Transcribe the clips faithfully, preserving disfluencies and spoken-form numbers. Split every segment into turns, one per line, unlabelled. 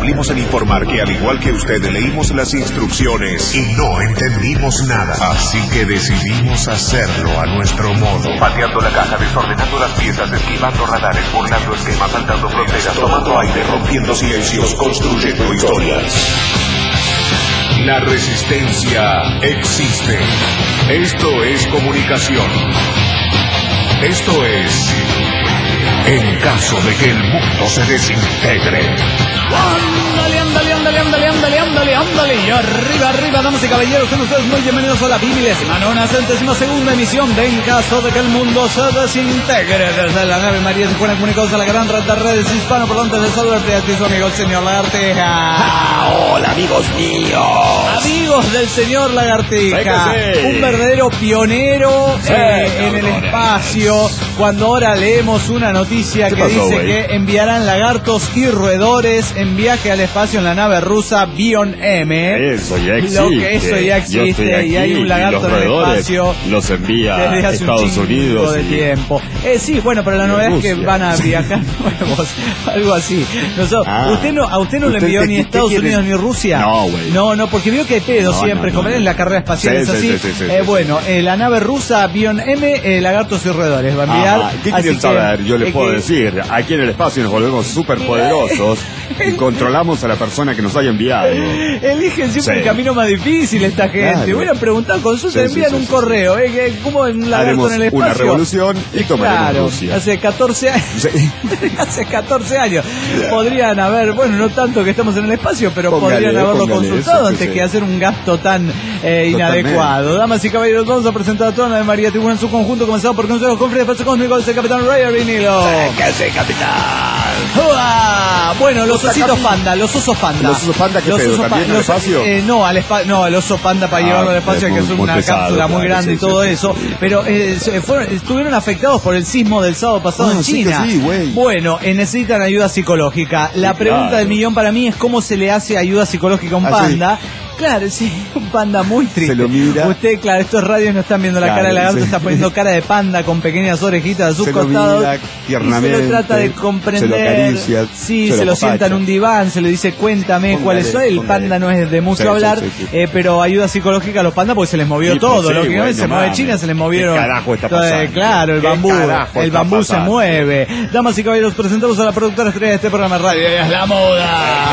salimos en informar que al igual que usted leímos las instrucciones y no entendimos nada. Así que decidimos hacerlo a nuestro modo. Pateando la caja, desordenando las piezas, esquivando radares, burlando esquemas, saltando fronteras, tomando aire, rompiendo silencios, construyendo historias. La resistencia existe. Esto es comunicación. Esto es... en caso de que el mundo se desintegre.
Ándale, ándale, ándale, ándale, ándale, ándale, ándale. Y arriba, arriba, damas y caballeros, sean ustedes muy bienvenidos a la vigésima nona centésima segunda emisión de En caso de que el mundo se desintegre. Desde la nave María se fueron comunicados a la gran red de redes hispanoparlantes de saludarte a ti, su amigo el señor Lagartija.
Ah, hola, amigos míos.
Amigos del señor Lagartija.
Sí.
Un verdadero pionero
Sí,
eh, en el
cabrones.
espacio. Cuando ahora leemos una noticia que
pasó,
dice
güey?
que enviarán lagartos y roedores en viaje al espacio en la nave rusa Bion M.
Eso ya existe.
Lo que eso ya
Yo estoy
existe y hay
aquí,
un lagarto
y los
en el
roedores
espacio
los envía
desde
a
hace
Estados
un chingo
Unidos
de
y-
tiempo. Eh, sí, bueno, pero la
y
novedad es que
Rusia.
van a viajar nuevos, algo así. Nosotros,
Ah.
usted no, a usted no le
¿Usted
envió
qué-
ni
qué
Estados
quiere?
Unidos ni Rusia.
No, güey.
No, no, porque vio que hay pedo
No,
siempre,
no,
como
no,
en
no.
la carrera espacial
Sí,
es
sí,
así.
sí, sí, sí,
Eh,
sí,
bueno, eh, la nave rusa Bion M, eh, lagartos y roedores va a enviar.
Ajá. ¿Qué
así
quieren
que,
saber? Yo les
eh,
puedo
que-
decir, aquí en el espacio nos volvemos súper poderosos y controlamos a la persona que nos haya enviado.
Eligen siempre
Sí.
el camino más difícil esta gente.
Claro.
Hubieran preguntado, consulta,
Sí, sí,
envían
sí,
un
sí,
correo. Eh, que, ¿Cómo en un lagarto
Haremos
en el espacio?
una revolución y tomaremos
Claro,
Rusia.
hace catorce años.
Sí.
Hace catorce años. Podrían haber, bueno, no tanto que estamos en el espacio, pero
Póngale,
podrían haberlo
póngale,
consultado
eso,
antes
sí.
que hacer un gasto tan eh,
Totalmente.
inadecuado. Damas y caballeros, vamos a presentar a toda la de María Tribuna en su conjunto, comenzado por Consejo con Fred Espacio Cósmico, el capitán Ray Vinilo.
¿Qué sé, capitán?
¡Uah! Bueno, los ositos panda, los osos panda.
¿Los osos panda qué pedo?
osos
¿También
pa-
al
los-
espacio?
eh, no, al espa- no, el oso panda para
Ah,
llevarlo al espacio hay
es
que
muy-
hacer
muy
una
pesado,
cápsula muy
claro,
grande
sí,
y todo
sí,
eso.
sí, sí.
Pero eh, se fueron- estuvieron afectados por el sismo del sábado pasado
Ah,
en
sí que
China.
sí, güey.
Bueno, eh, necesitan ayuda psicológica. La
Sí,
pregunta
claro.
del millón para mí es cómo se le hace ayuda psicológica a un
Ah,
panda. Claro, sí, un panda muy triste.
Se lo mira.
Usted, claro, estos radios no están viendo la
Claro,
cara del lagarto,
sí.
está poniendo cara de panda con pequeñas orejitas a sus
Se lo
costados.
mira
y se
tiernamente,
lo trata de
se
comprender.
lo acaricia,
sí,
se
se,
lo
lo sienta en
apapacha.
un diván, se le dice cuéntame
Póngale,
cuáles son. El
póngale.
panda no es de mucho
Sí, sí,
hablar,
sí, sí.
eh, pero ayuda psicológica a los pandas porque se les movió
Sí,
todo.
pues sí,
Lógicamente
güey,
se
no
mueve
mames.
China, se les movieron.
¿Qué carajo está
todo, eh,
pasando?
Claro, el
¿Qué
bambú.
carajo
El
está
bambú se
pasando?
mueve. Damas y caballeros, presentamos a la productora estrella de este programa de radio. Ella es la moda.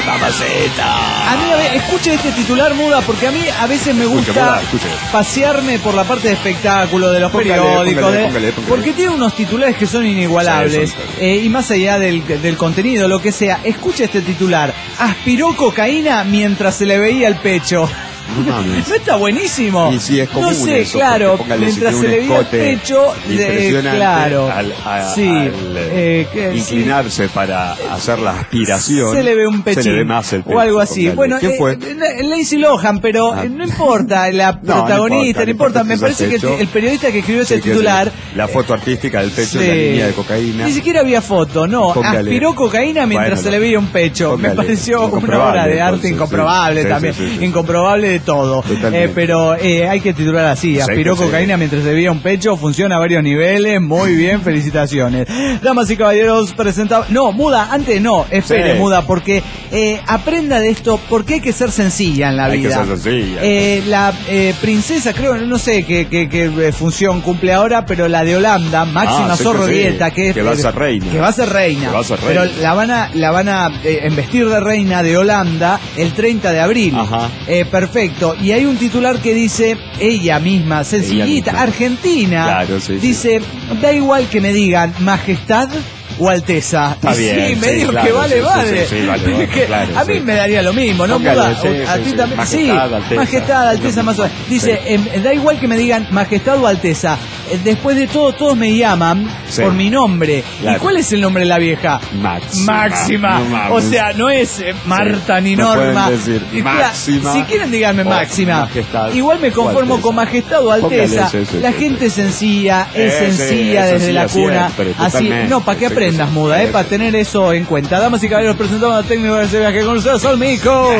A mí, a ver, escuche este titular, Muda, porque a mí a veces me
Escuche,
gusta
Muda, escuche.
pasearme por la parte de espectáculo de los
Póngale,
periódicos,
póngale,
de-
póngale, póngale.
porque tiene unos titulares que son inigualables.
Sí, son-
eh, y más allá del, del contenido, lo que sea, escuche este titular: aspiró cocaína mientras se le veía el pecho.
No mames.
¿No está buenísimo?
Y sí, es común
no sé,
eso,
claro,
porque póngale,
mientras
si
se
tiene
le
un
veía el
escote
pecho, de-
impresionante
claro,
al, a-
sí,
al,
eh, que-
inclinarse para hacer la aspiración,
se le ve un pechín
se le ve más el pecho,
o algo así.
póngale.
Bueno,
¿Qué
eh,
fue?
eh, Lindsay Lohan, pero
Ah.
eh, no importa la
No, no
protagonista, no importa.
importa, no
Me
importa
parece
ese
que
pecho.
el periodista que escribió este
Sí, que
titular,
la foto artística del pecho
sí,
de la niña de cocaína.
ni siquiera había foto, no,
Póngale.
aspiró cocaína mientras
Bueno,
se le veía un pecho.
póngale.
Me pareció una
Incomprobable,
obra de arte
entonces,
incomprobable
sí. Sí,
también,
sí, sí, sí.
incomprobable de todo.
Totalmente.
Eh, pero eh, hay que titular así:
Sí,
aspiró
que sí.
cocaína mientras se le veía un pecho. Funciona a varios niveles, muy bien, felicitaciones. Damas y caballeros, presentamos. No, Muda, antes no, espere,
Sí.
Muda, porque eh, aprenda de esto, porque hay que ser sencilla en la
Hay que
vida.
ser sencilla.
Eh, la eh, princesa, creo, no sé qué, qué, qué, eh, función cumple ahora, pero la de Holanda, Máxima
Ah, sí,
Zorrodieta,
que sí,
que, es-
que va a ser reina.
que va a ser reina,
Que va a ser
pero
reina.
la van a, la van a eh, embestir de reina de Holanda el treinta de abril.
Ajá.
Eh, perfecto. Y hay un titular que dice, ella misma, sencillita,
misma.
argentina,
Claro, sí, sí.
dice, da igual que me digan majestad o alteza.
Está
Y
bien,
sí,
sí,
medio
claro,
que vale,
sí, sí,
vale.
sí, sí, vale, vale,
Es que
claro,
a mí
sí.
me daría lo mismo, ¿no?
Póngale,
Muda?
sí,
a
sí,
ti
sí.
también.
Majestad,
sí,
alteza.
majestad, alteza, más o menos. Dice,
Sí.
em, da igual que me digan majestad o alteza. Eh, Después de todo, todos me llaman
Sí.
por mi nombre.
Claro.
¿Y cuál es el nombre de la vieja?
Máxima.
Máxima.
No mames.
O sea, no es eh, Marta
Sí.
ni
No
Norma.
pueden decir
Y claro,
máxima
si quieren díganme
o
máxima.
majestad
Igual me
o
conformo
alteza.
con majestad o alteza.
Póngale, sí, sí,
la
sí,
gente
sí.
es sencilla, es
Eh, sí,
sencilla
es
desde la
sencilla
cuna.
siempre,
Así,
totalmente.
no, ¿para qué
Sí,
aprendas,
sí,
Muda?
sí,
Eh,
sí.
para tener eso en cuenta. Damas y caballeros, presentamos al técnico de ese viaje con ustedes, al Mico.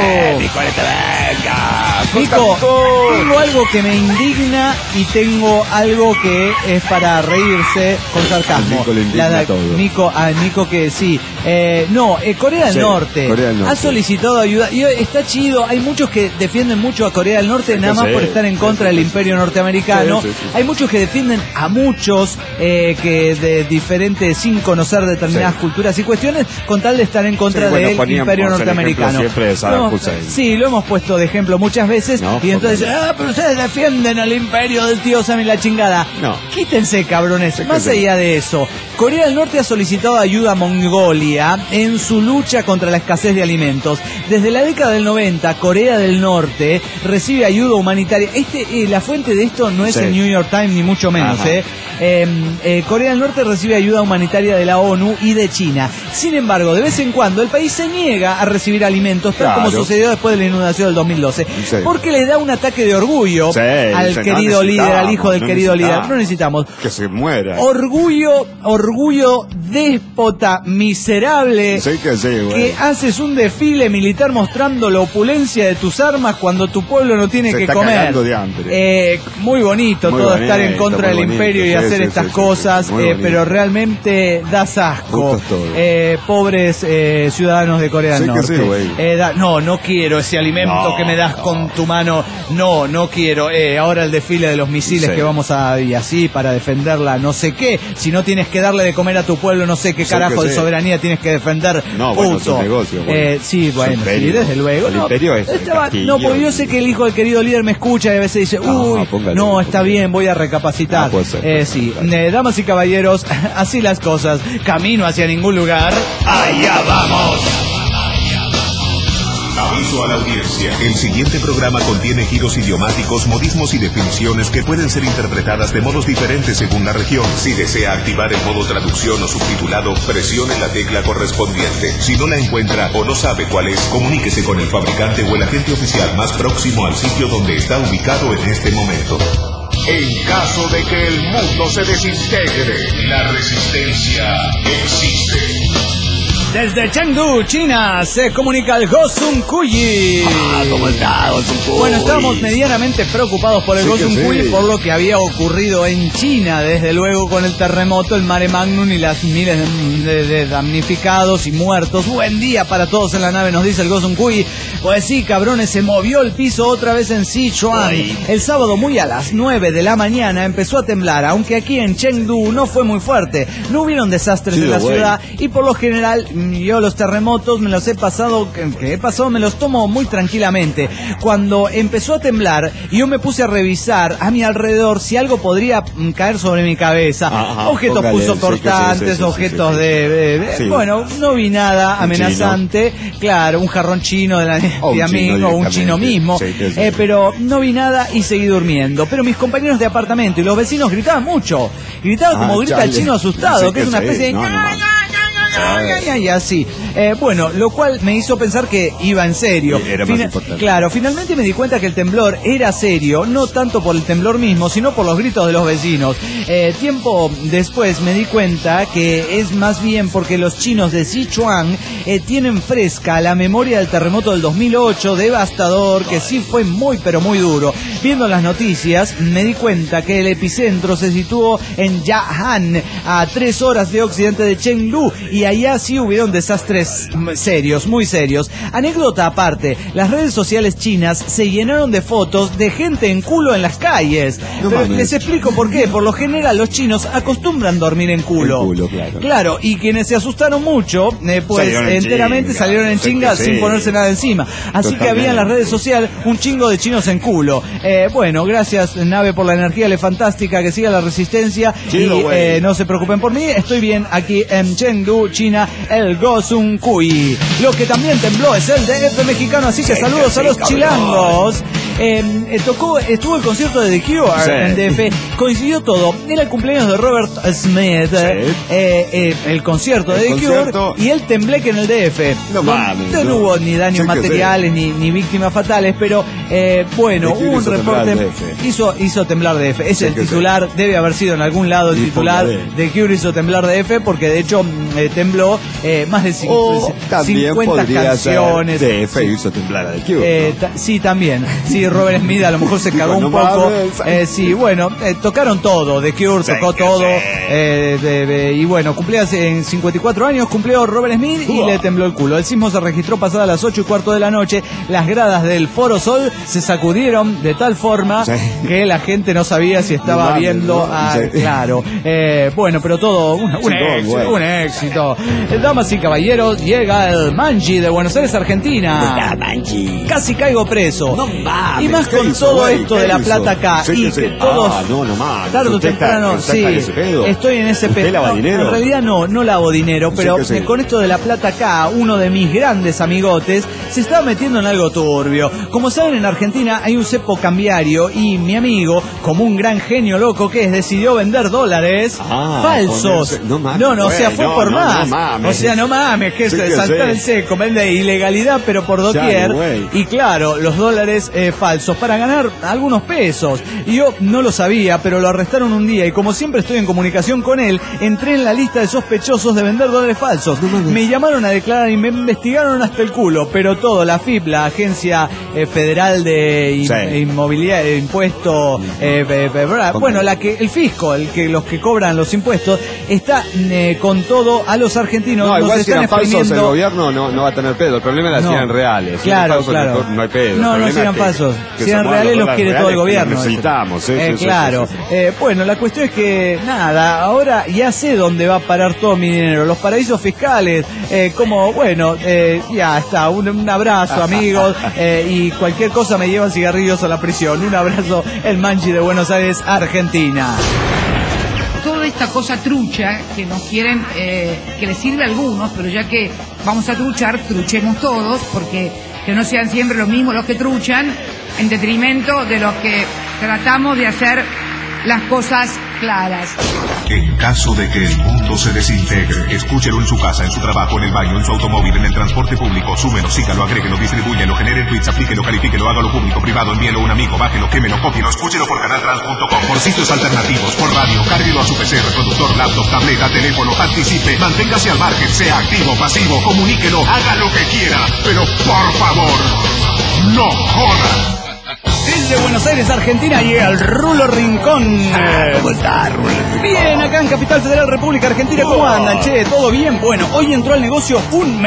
Mico, tengo algo que me indigna y tengo algo que que es para reírse con sarcasmo.
Nico le indigna
La,
todo.
Nico, a Nico que sí. Eh, no, eh, Corea del
Sí,
Norte
Corea del Norte.
ha solicitado ayuda. Y está chido, hay muchos que defienden mucho a Corea del Norte,
Sí,
nada más
sí,
por estar en
sí,
contra
sí,
del
sí.
imperio norteamericano.
Sí, sí, sí.
Hay muchos que defienden a muchos eh, que de diferentes, sin conocer determinadas
Sí.
culturas y cuestiones, con tal de estar en contra
Sí, bueno,
del
poníamos
imperio
el
norteamericano.
ejemplo siempre de Saddam
Lo hemos-
Hussein.
Sí, lo hemos puesto de ejemplo muchas veces.
No,
y entonces,
porque-
ah, pero ustedes defienden al imperio del tío Sam y la chingada.
No.
Quítense, cabrones.
Sí,
Más
sí.
allá de eso, Corea del Norte ha solicitado ayuda a Mongolia en su lucha contra la escasez de alimentos. Desde la década del noventa, Corea del Norte recibe ayuda humanitaria. Este, eh, la fuente de esto no es
Sí.
el New York Times, ni mucho menos.
Ajá.
Eh. Eh, eh, Corea del Norte recibe ayuda humanitaria de la ONU y de China. Sin embargo, de vez en cuando el país se niega a recibir alimentos, tal
Claro.
como sucedió después de la inundación del dos mil doce.
Sí.
Porque le da un ataque de orgullo
Sí,
al
dice, no
querido líder, al hijo del
necesitamos, no
querido líder.
necesitamos.
No necesitamos.
Que se muera.
Orgullo, orgullo déspota, miserable,
Sí que sí, güey.
que haces un desfile militar mostrando la opulencia de tus armas cuando tu pueblo no tiene
Se
que
está
comer.
cagando de hambre.
Eh, muy bonito
Muy
todo
bonito,
estar en contra
muy
del
bonito,
imperio y
sí,
hacer
sí,
estas
sí, sí,
cosas,
sí, muy
eh,
bonito.
pero realmente das asco.
Justo es todo.
Eh, pobres eh, ciudadanos de Corea del
Sí que
Norte.
sí, güey.
Eh, da- no, no quiero ese alimento
No,
que me das
no.
con tu mano. No, no quiero. Eh, ahora el desfile de los misiles
Sí.
que vamos a y así para defenderla, no sé qué. Si no tienes que darle de comer a tu pueblo, no sé qué
Sí
carajo
que
de
sí.
soberanía tienes que defender.
No, bueno, es
puto.
un negocio, güey.
Eh, sí,
Es
bueno,
un
sí,
imperio.
desde luego.
El
No,
imperio es el
estaba-
castillo.
no, porque yo sé que el hijo del querido líder me escucha y a veces dice,
No,
uy,
póngale,
no, está
póngale.
bien, voy a recapacitar.
No, puede ser,
eh,
puede
sí,
ser, claro.
Eh, damas y caballeros, así las cosas. Camino hacia ningún lugar. ¡Allá vamos!
Aviso a la audiencia. El siguiente programa contiene giros idiomáticos, modismos y definiciones que pueden ser interpretadas de modos diferentes según la región. Si desea activar el modo traducción o subtitulado, presione la tecla correspondiente. Si no la encuentra o no sabe cuál es, comuníquese con el fabricante o el agente oficial más próximo al sitio donde está ubicado en este momento. En caso de que el mundo se desintegre, la resistencia existe.
Desde Chengdu, China, se comunica el Gosun Kuyi.
Ah, ¿cómo está, Gosun Kuyi?
Bueno, estábamos medianamente preocupados por el
Sí que
Gosun
sí.
Kuyi, por lo que había ocurrido en China, desde luego con el terremoto, el mare magnum y las miles de, de- de damnificados y muertos. Buen día para todos en la nave, nos dice el Gosun Kuyi. Pues sí, cabrones, se movió el piso otra vez en Sichuan.
Ay.
El sábado muy a las nueve de la mañana empezó a temblar, aunque aquí en Chengdu no fue muy fuerte. No hubieron desastres
Sí,
en la
güey.
ciudad y por lo general yo los terremotos me los he pasado, que, que he pasado me los tomo muy tranquilamente. Cuando empezó a temblar y yo me puse a revisar a mi alrededor si algo podría mm, caer sobre mi cabeza.
Ajá,
objetos
póngale, sí, que sí,
punzocortantes,
sí, sí,
objetos
sí, sí.
de, de- de-
Sí.
bueno, no vi nada
Un
amenazante. Claro, un jarrón chino de la
O un
de amigo,
chino
un chino
directamente.
mismo.
Sí, sí, sí.
Eh, pero no vi nada y seguí durmiendo. Pero mis compañeros de apartamento y los vecinos gritaban mucho. Gritaban
Ah,
como grita el
chale.
chino asustado,
Sí
que
que
es una
sí.
especie de...
No, no, no.
Y así. Eh, bueno, lo cual me hizo pensar que iba en serio.
Era más importante.
Claro, finalmente me di cuenta que el temblor era serio, no tanto por el temblor mismo, sino por los gritos de los vecinos. Eh, tiempo después me di cuenta que es más bien porque los chinos de Sichuan eh, tienen fresca la memoria del terremoto del dos mil ocho, devastador, que sí fue muy pero muy duro. Viendo las noticias me di cuenta que el epicentro se situó en Yahan, a tres horas de occidente de Chengdu, y allá sí hubieron desastres mm, serios, muy serios. Anécdota aparte, las redes sociales chinas se llenaron de fotos de gente en culo en las calles.
No
Pero
mames.
les explico por qué. Por lo general los chinos acostumbran dormir en culo.
En culo, claro.
Claro, y quienes se asustaron mucho, eh, pues
Salieron en
enteramente
chinga.
salieron en
Sí
chinga
que
sin
sí.
ponerse nada encima. Así que había en las redes sociales un chingo de chinos en culo. Eh, bueno, gracias nave por la energía le fantástica, que siga la resistencia.
Chido,
y
güey.
eh, no se preocupen por mí, estoy bien aquí en Chengdu, China, el Gosun Kuyi. Lo que también tembló es el D F mexicano, así que
Sí,
saludos
sí,
a los
cabrón.
chilangos. Eh, eh, tocó, estuvo el concierto de The Cure
Sí.
en D F, coincidió todo. Era el cumpleaños de Robert Smith, eh, eh, el concierto
El
de The
concierto.
Cure y el tembleque en el D F.
No mames,
no,
no.
hubo ni daños
Sí que
materiales ni, ni víctimas fatales, pero eh, bueno,
The Cure
hubo un
hizo temblar
reporte.
D F.
Hizo, hizo temblar D F. Es
Sí
el
que sí.
titular, debe haber sido en algún lado el
Y
titular
póngale.
de Cure hizo temblar D F, porque de hecho mm, eh, tembló eh, más de cincu-
O también
cincuenta
podría
canciones.
ser D F hizo temblar a The Cure,
Eh,
¿no?
ta- sí, también. Sí, Robert Smith a lo mejor se cagó
Digo,
un
no
poco.
mames.
Eh, sí, bueno, eh, tocaron todo. The Cure
Sí,
tocó
que
todo.
sí.
Eh, de, de, y bueno, cumplía en cincuenta y cuatro años, cumplió Robert Smith y
Uah.
le tembló el culo. El sismo se registró pasadas las ocho y cuarto de la noche. Las gradas del Foro Sol se sacudieron de tal forma
Sí.
que la gente no sabía si estaba
No mames,
viendo
¿no?
a...
Sí.
Claro. Eh, bueno, pero todo un, un
Sí, todo
éxito,
bueno.
un éxito. Damas y caballeros, llega el Manji de Buenos Aires, Argentina. Casi caigo preso.
No mames,
y más
¿qué
con
hizo,
todo
güey?
esto
¿Qué
de la
hizo?
plata acá.
Sí,
y
sí, sí.
que todos...
Ah, no, no mames.
Tarde o
¿Usted está-
temprano,
usted
sí.
está en ese pedo?
Estoy en ese
¿Usted
pedo.
lava
No,
dinero?
en realidad no, no lavo dinero, pero
que sí.
eh, con esto de la plata acá, uno de mis grandes amigotes se estaba metiendo en algo turbio. Como saben, en Argentina hay un cepo cambiario y mi amigo, como un gran genio loco que es, decidió vender dólares
Ah,
falsos.
ponerse- no mames,
no, no, o sea,
güey,
fue
no,
por
no,
más.
no mames.
O sea, no mames, que es
Sí que
saltar
sí.
el seco, vende ilegalidad, pero por doquier.
Ya, güey.
Y claro, los dólares eh, falsos para ganar algunos pesos. Y yo no lo sabía, pero lo arrestaron un día y como siempre estoy en comunicación con él, entré en la lista de sospechosos de vender dólares falsos. Me llamaron a declarar y me investigaron hasta el culo, pero todo, la F I P, la Agencia eh, Federal de in-
Sí.
Inmobiliaria, Impuesto, eh, eh, eh, bra- bueno, la que el fisco, el que los que cobran los impuestos, está eh, con todo a los argentinos.
No,
nos
igual si
están
eran falsos el
exprimiendo.
gobierno no, no va a tener pedo. El problema era si
No.
eran reales. Si
Claro,
eran falsos,
claro.
no, no hay pedo. El
No, no,
problema
si eran
es que-
falsos.
que
Si eran
somos
reales, los
dólares
quiere todo el
reales que
gobierno.
los necesitamos, sí,
Eh,
sí, sí,
claro.
sí, sí.
Eh, bueno, la cuestión es que, nada, ahora ya sé dónde va a parar todo mi dinero. Los paraísos fiscales, eh, como, bueno, eh, ya está. Un, un abrazo, amigos. eh, y cualquier cosa me llevan cigarrillos a la prisión. Un abrazo, el Manji de Buenos Aires, Argentina.
Toda esta cosa trucha que nos quieren, eh, que les sirve a algunos, pero ya que vamos a truchar, truchemos todos, porque que no sean siempre los mismos los que truchan, en detrimento de los que tratamos de hacer las cosas claras.
En caso de que el mundo se desintegre, escúchelo en su casa, en su trabajo, en el baño, en su automóvil, en el transporte público, súmelo, sígalo, agréguelo, distribúyelo, genere tweets, aplíquelo, califíquelo, hágalo público, privado, envíelo a un amigo, bájelo, quémelo, cópielo, escúchelo por canaltrans punto com, por sitios alternativos, por radio, cárguelo a su P C, reproductor, laptop, tableta, teléfono, participe, manténgase al margen, sea activo, pasivo, comuníquelo, haga lo que quiera, pero por favor, no joda.
Desde Buenos Aires, Argentina, llega el Rulo Rincón.
¿Cómo está, Rulo?
Bien, acá en Capital Federal, República Argentina, ¿cómo andan? Che, ¿todo bien? Bueno, hoy entró al negocio un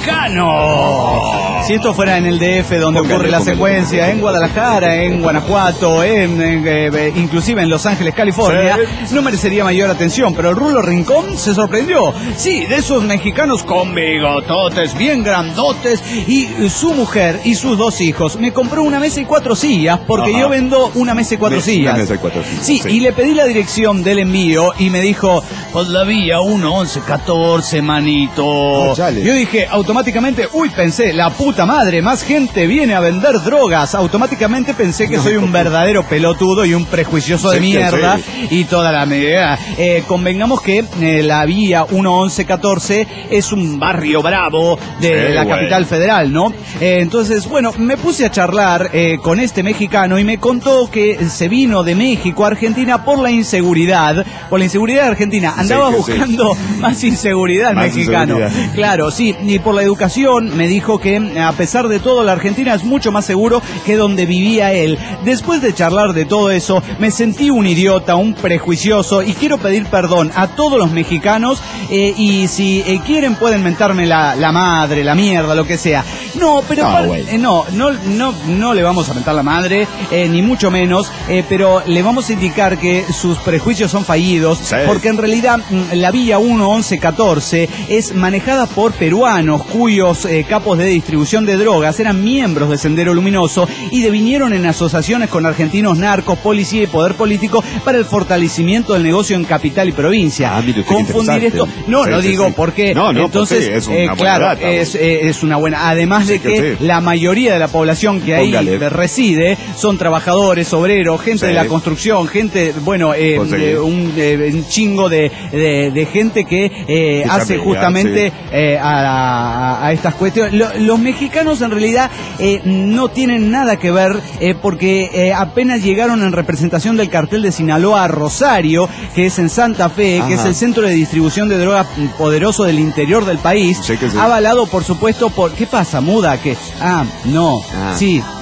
mexicano. Si esto fuera en el D F, donde
Póngale,
ocurre la
póngale,
secuencia,
póngale.
en Guadalajara, en Guanajuato, en, en, eh, inclusive en Los Ángeles, California,
Sí.
no merecería mayor atención, pero el Rulo Rincón se sorprendió. Sí, de esos mexicanos con bigototes, bien grandotes, y su mujer y sus dos hijos. Me compró una mesa y cuatro sillas, porque
Ajá.
yo vendo una mesa y cuatro
Una
sillas.
mesa y cuatro sillas,
Sí,
sí.
y le pedí la dirección del envío y me dijo, pues la vía uno once catorce, manito.
Ah, chale.
Yo dije, automáticamente, uy, pensé, la puta madre, más gente viene a vender drogas. Automáticamente pensé que soy un verdadero pelotudo y un prejuicioso de
Sí, que
mierda
sí.
y toda la medida. Eh, convengamos que eh, la vía uno once catorce es un barrio bravo de
Sí,
la
güey.
capital federal, ¿no? Eh, entonces, bueno, me puse a charlar eh, con este mexicano y me contó que se vino de México a Argentina por la inseguridad, por la inseguridad de Argentina. Andaba
Sí, que sí.
buscando más inseguridad el
Más
mexicano.
inseguridad.
Claro, sí, y por la educación me dijo que a pesar de todo la Argentina es mucho más seguro que donde vivía él. Después de charlar de todo eso, me sentí un idiota, un prejuicioso y quiero pedir perdón a todos los mexicanos eh, y si eh, quieren pueden mentarme la, la madre, la mierda, lo que sea. No, pero
No,
par-
güey.
eh, no, no, no, no le vamos a mentar la madre, eh, ni mucho menos, eh, pero le vamos a indicar que sus prejuicios son fallidos,
Sí.
porque en realidad mm, la vía uno once catorce es manejada por peruanos cuyos eh, capos de distribución de drogas eran miembros de Sendero Luminoso y devinieron en asociaciones con argentinos narcos, policía y poder político para el fortalecimiento del negocio en capital y provincia.
Ah, mire usted, qué
Confundir esto,
interesante.
no,
Sí,
no
sí,
digo
sí.
porque
No, no,
entonces,
porque es una
eh,
buena
claro,
data,
es, eh, es una buena, además de
Sí, que
que
sí.
la mayoría de la población que ahí
Póngale.
reside son trabajadores, obreros, gente
Sí.
de la construcción, gente, bueno, eh,
Pues sí.
eh, un, eh, un chingo de, de, de gente que eh,
Que
hace
familiar,
justamente
sí.
eh, a, a- a estas cuestiones. Lo- los mexicanos en realidad eh, no tienen nada que ver eh, porque eh, apenas llegaron en representación del cartel de Sinaloa a Rosario, que es en Santa Fe, que
Ajá.
es el centro de distribución de drogas poderoso del interior del país,
Sí que sí.
avalado por supuesto por... ¿Qué pasa, muda? Que Ah, no,
Ah.
sí.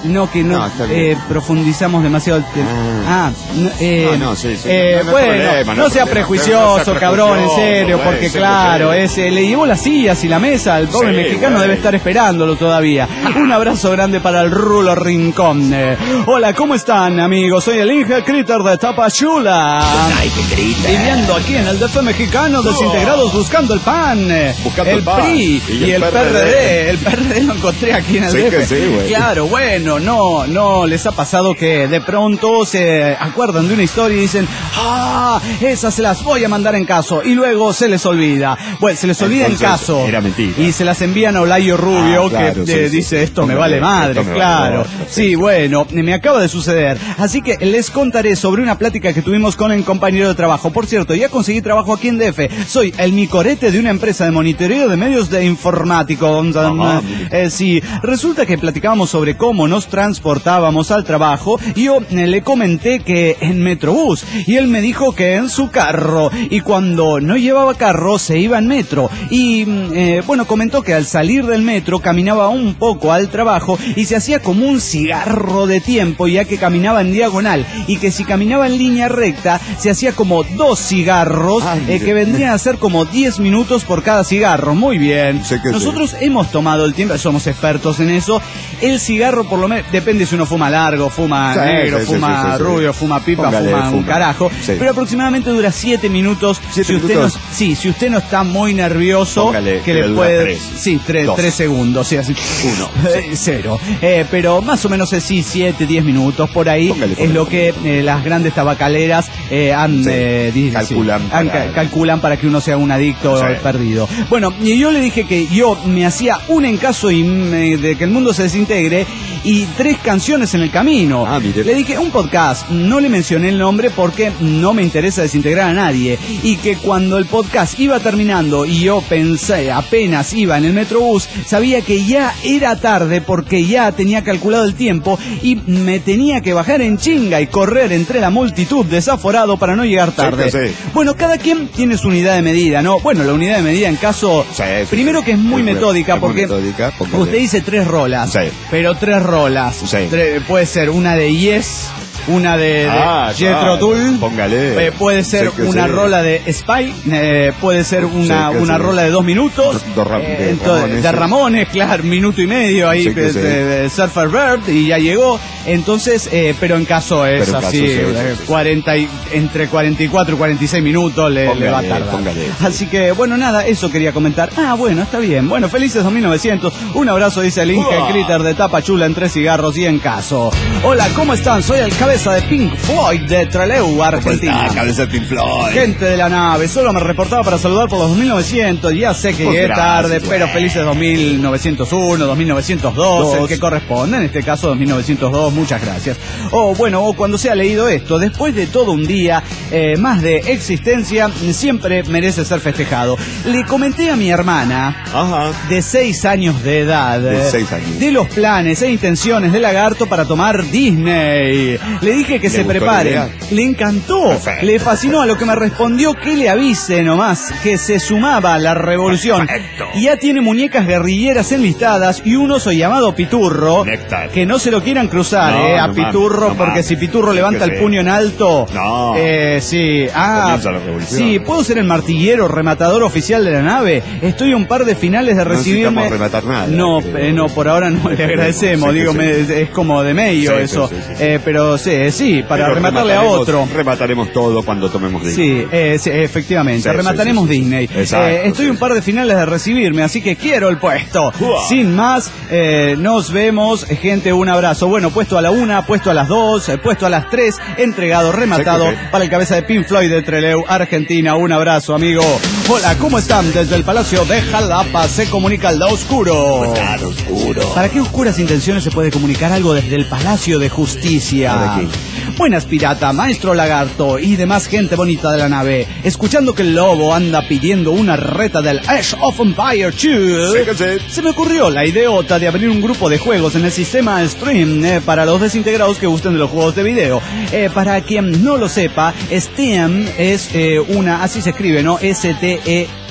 No, que no,
No, está
eh,
bien.
profundizamos demasiado el tema. Ah, no, eh,
No, no, sí, sí.
eh,
No, no hay
bueno,
problema, no
no
hay
sea
problema.
prejuicioso,
No sea
cabrón, en serio,
prejuicioso,
porque
eh, sí,
claro,
sí.
ese le llevó las sillas y la mesa, el pobre
Sí,
mexicano
güey.
debe estar esperándolo todavía. Un abrazo grande para el Rulo Rincón. Eh, Hola, ¿cómo están, amigos? Soy el Inge Critter de Tapachula.
Ay, qué grita.
Viviendo aquí en el D F mexicano, desintegrados buscando el pan. eh,
Buscando
el
el pan.
P R I
Y
y,
el
el P R D. El P R D lo encontré aquí en el
Sí
D F.
que sí, güey.
Claro, bueno, no, no les ha pasado que de pronto se acuerdan de una historia y dicen, ah, esas se las voy a mandar en caso, y luego se les olvida. Bueno, se les olvida
Entonces,
en caso.
era mentira.
Y se las envían a Olayo Rubio,
Ah, claro,
que
sí,
eh,
sí.
dice, esto me
Póngale,
vale madre,
esto me vale
claro.
madre,
Sí,
sí.
bueno, me acaba de suceder. Así que les contaré sobre una plática que tuvimos con el compañero de trabajo. Por cierto, ya conseguí trabajo aquí en D F. Soy el micorete de una empresa de monitoreo de medios de informático.
Ajá,
Eh, sí, resulta que platicábamos sobre cómo nos transportábamos al trabajo y yo eh, le comenté que en Metrobús y él me dijo que en su carro, y cuando no llevaba carro se iba en metro y mm, eh, bueno, comentó que al salir del metro caminaba un poco al trabajo y se hacía como un cigarro de tiempo ya que caminaba en diagonal, y que si caminaba en línea recta se hacía como dos cigarros
Ay,
eh, que vendrían a ser como diez minutos por cada cigarro. Muy bien.
Sé que sí.
Nosotros hemos tomado el tiempo, somos expertos en eso. El cigarro, por lo menos, depende si uno fuma largo, fuma
Sí,
negro,
sí, sí,
fuma
sí, sí, sí.
rubio, fuma pipa,
Póngale,
fuma un
fuma.
carajo.
Sí.
Pero aproximadamente dura siete minutos.
¿Siete
si usted
minutos?
no, sí, si usted no está muy nervioso,
Póngale
que
que
le
le dura
puede.
tres.
Sí, tres,
Dos.
tres segundos, sí, así.
Uno.
Eh, cero. Eh, pero más o menos es sí, siete, diez minutos por ahí.
Póngale,
es
póngale,
lo que eh, las grandes tabacaleras eh, han,
Sí.
eh, di- sí,
Calculan
han
para-
ca- calculan para que uno sea un adicto
Sí.
perdido. Bueno, y yo le dije que yo me hacía un en caso y me- de que el mundo se desintegre y tres canciones en el camino.
Ah, mire.
Le dije un podcast, no le mencioné el nombre porque no me interesa desintegrar a nadie, y que cuando el podcast iba terminando y yo pensé, apenas iba en el Metrobús, sabía que ya era tarde porque ya tenía calculado el tiempo y me tenía que bajar en chinga y correr entre la multitud desaforado para no llegar tarde.
Sí, sí.
Bueno, cada quien tiene su unidad de medida, ¿no? Bueno, la unidad de medida en caso,
Sí, sí,
primero
sí.
que es muy
Es muy-
metódica
es muy
porque
metódica, póngale.
usted dice tres rolas,
Sí.
pero tres rolas.
Sí.
Tre- puede ser una de Yes, una de, de
Ah,
Jethro
claro.
Tull,
Póngale.
eh, puede ser
Sí que
una
sí.
rola de Spy, eh, puede ser una,
Sí que
una
sí.
rola de dos minutos,
Do- do Ra-
eh,
de
entonces,
Ramones,
de
sí.
Ramones, claro, minuto y medio ahí,
Sí que
de,
sí.
de- de Surfer Bird, y ya llegó. Entonces, eh, pero en caso es
Pero en
así,
caso, sí, sí,
eh,
sí.
cuarenta y, entre cuarenta y cuatro y cuarenta y seis minutos le,
Póngale,
le va a tardar.
póngale.
Así que, bueno, nada, eso quería comentar. Ah, bueno, está bien. Bueno, felices dos mil novecientos. Un abrazo, dice el Inge
Uah.
Critter de Tapachula en tres cigarros y en caso. Hola, ¿cómo están? Soy el cabeza de Pink Floyd de Trelew, Argentina.
Ah, cabeza de Pink Floyd.
Gente de la nave, solo me reportaba para saludar por los dos mil novecientos. Ya sé que
Pues
llegué
gracias,
tarde,
güey.
pero felices dos mil novecientos uno, dos mil novecientos dos, el
Dos.
que corresponde. En este caso, dos mil novecientos dos, muchas gracias. O bueno, o cuando se ha leído esto, después de todo un día eh, más de existencia, siempre merece ser festejado. Le comenté a mi hermana,
Ajá.
de seis años de edad,
De seis años.
de los planes e intenciones de Lagarto para tomar Disney. Le dije que
¿Le
se
gustó la
preparen.
idea?
Le encantó,
Perfecto.
le fascinó, a lo que me respondió que le avise nomás que se sumaba a la revolución.
Perfecto.
Y ya tiene muñecas guerrilleras enlistadas y un oso llamado Piturro,
Néctar.
que no se lo quieran cruzar,
No,
eh, a
no
Piturro,
mames, no
porque
mames.
si Piturro
Sí
levanta
que
el
sí.
puño en alto,
No.
eh, sí, ah,
Comienza la revolución.
sí, puedo ser el martillero rematador oficial de la nave. Estoy a un par de finales de
No
recibirme.
necesitamos rematar nada.
No,
Pero-
eh, no, por ahora no, le
Esperemos,
agradecemos,
sí que
digo,
sí.
me- es como de medio
Sí, sí,
eso,
sí, sí, sí.
Eh, pero sí, sí, para
Pero
rematarle a
remataremos-
otro.
Remataremos todo cuando tomemos Disney.
Sí, eh, sí, efectivamente,
Sí,
remataremos
sí, sí, sí.
Disney.
Exacto,
Eh, estoy
sí,
un
sí.
par de finales de recibirme, así que quiero el puesto.
Uah.
Sin más, eh, nos vemos, gente, un abrazo. Bueno, puesto a la una, puesto a las dos, eh, puesto a las tres, entregado, rematado
Sí, sí, sí.
para el cabeza de Pink Floyd de Trelew, Argentina. Un abrazo, amigo. Hola, ¿cómo están? Desde el Palacio de Jalapa se comunica el lado oscuro.
Claro, oscuro.
¿Para qué oscuras intenciones se puede comunicar algo desde el Palacio de Justicia?
¿Para qué?
Buenas, pirata, maestro lagarto y demás gente bonita de la nave. Escuchando que el lobo anda pidiendo una reta del Age of Empire dos,
Sí que sí.
se me ocurrió la ideota de abrir un grupo de juegos en el sistema Stream eh, para los desintegrados que gusten de los juegos de video. Eh, para quien no lo sepa, Steam es eh, una, así se escribe, ¿no? S T E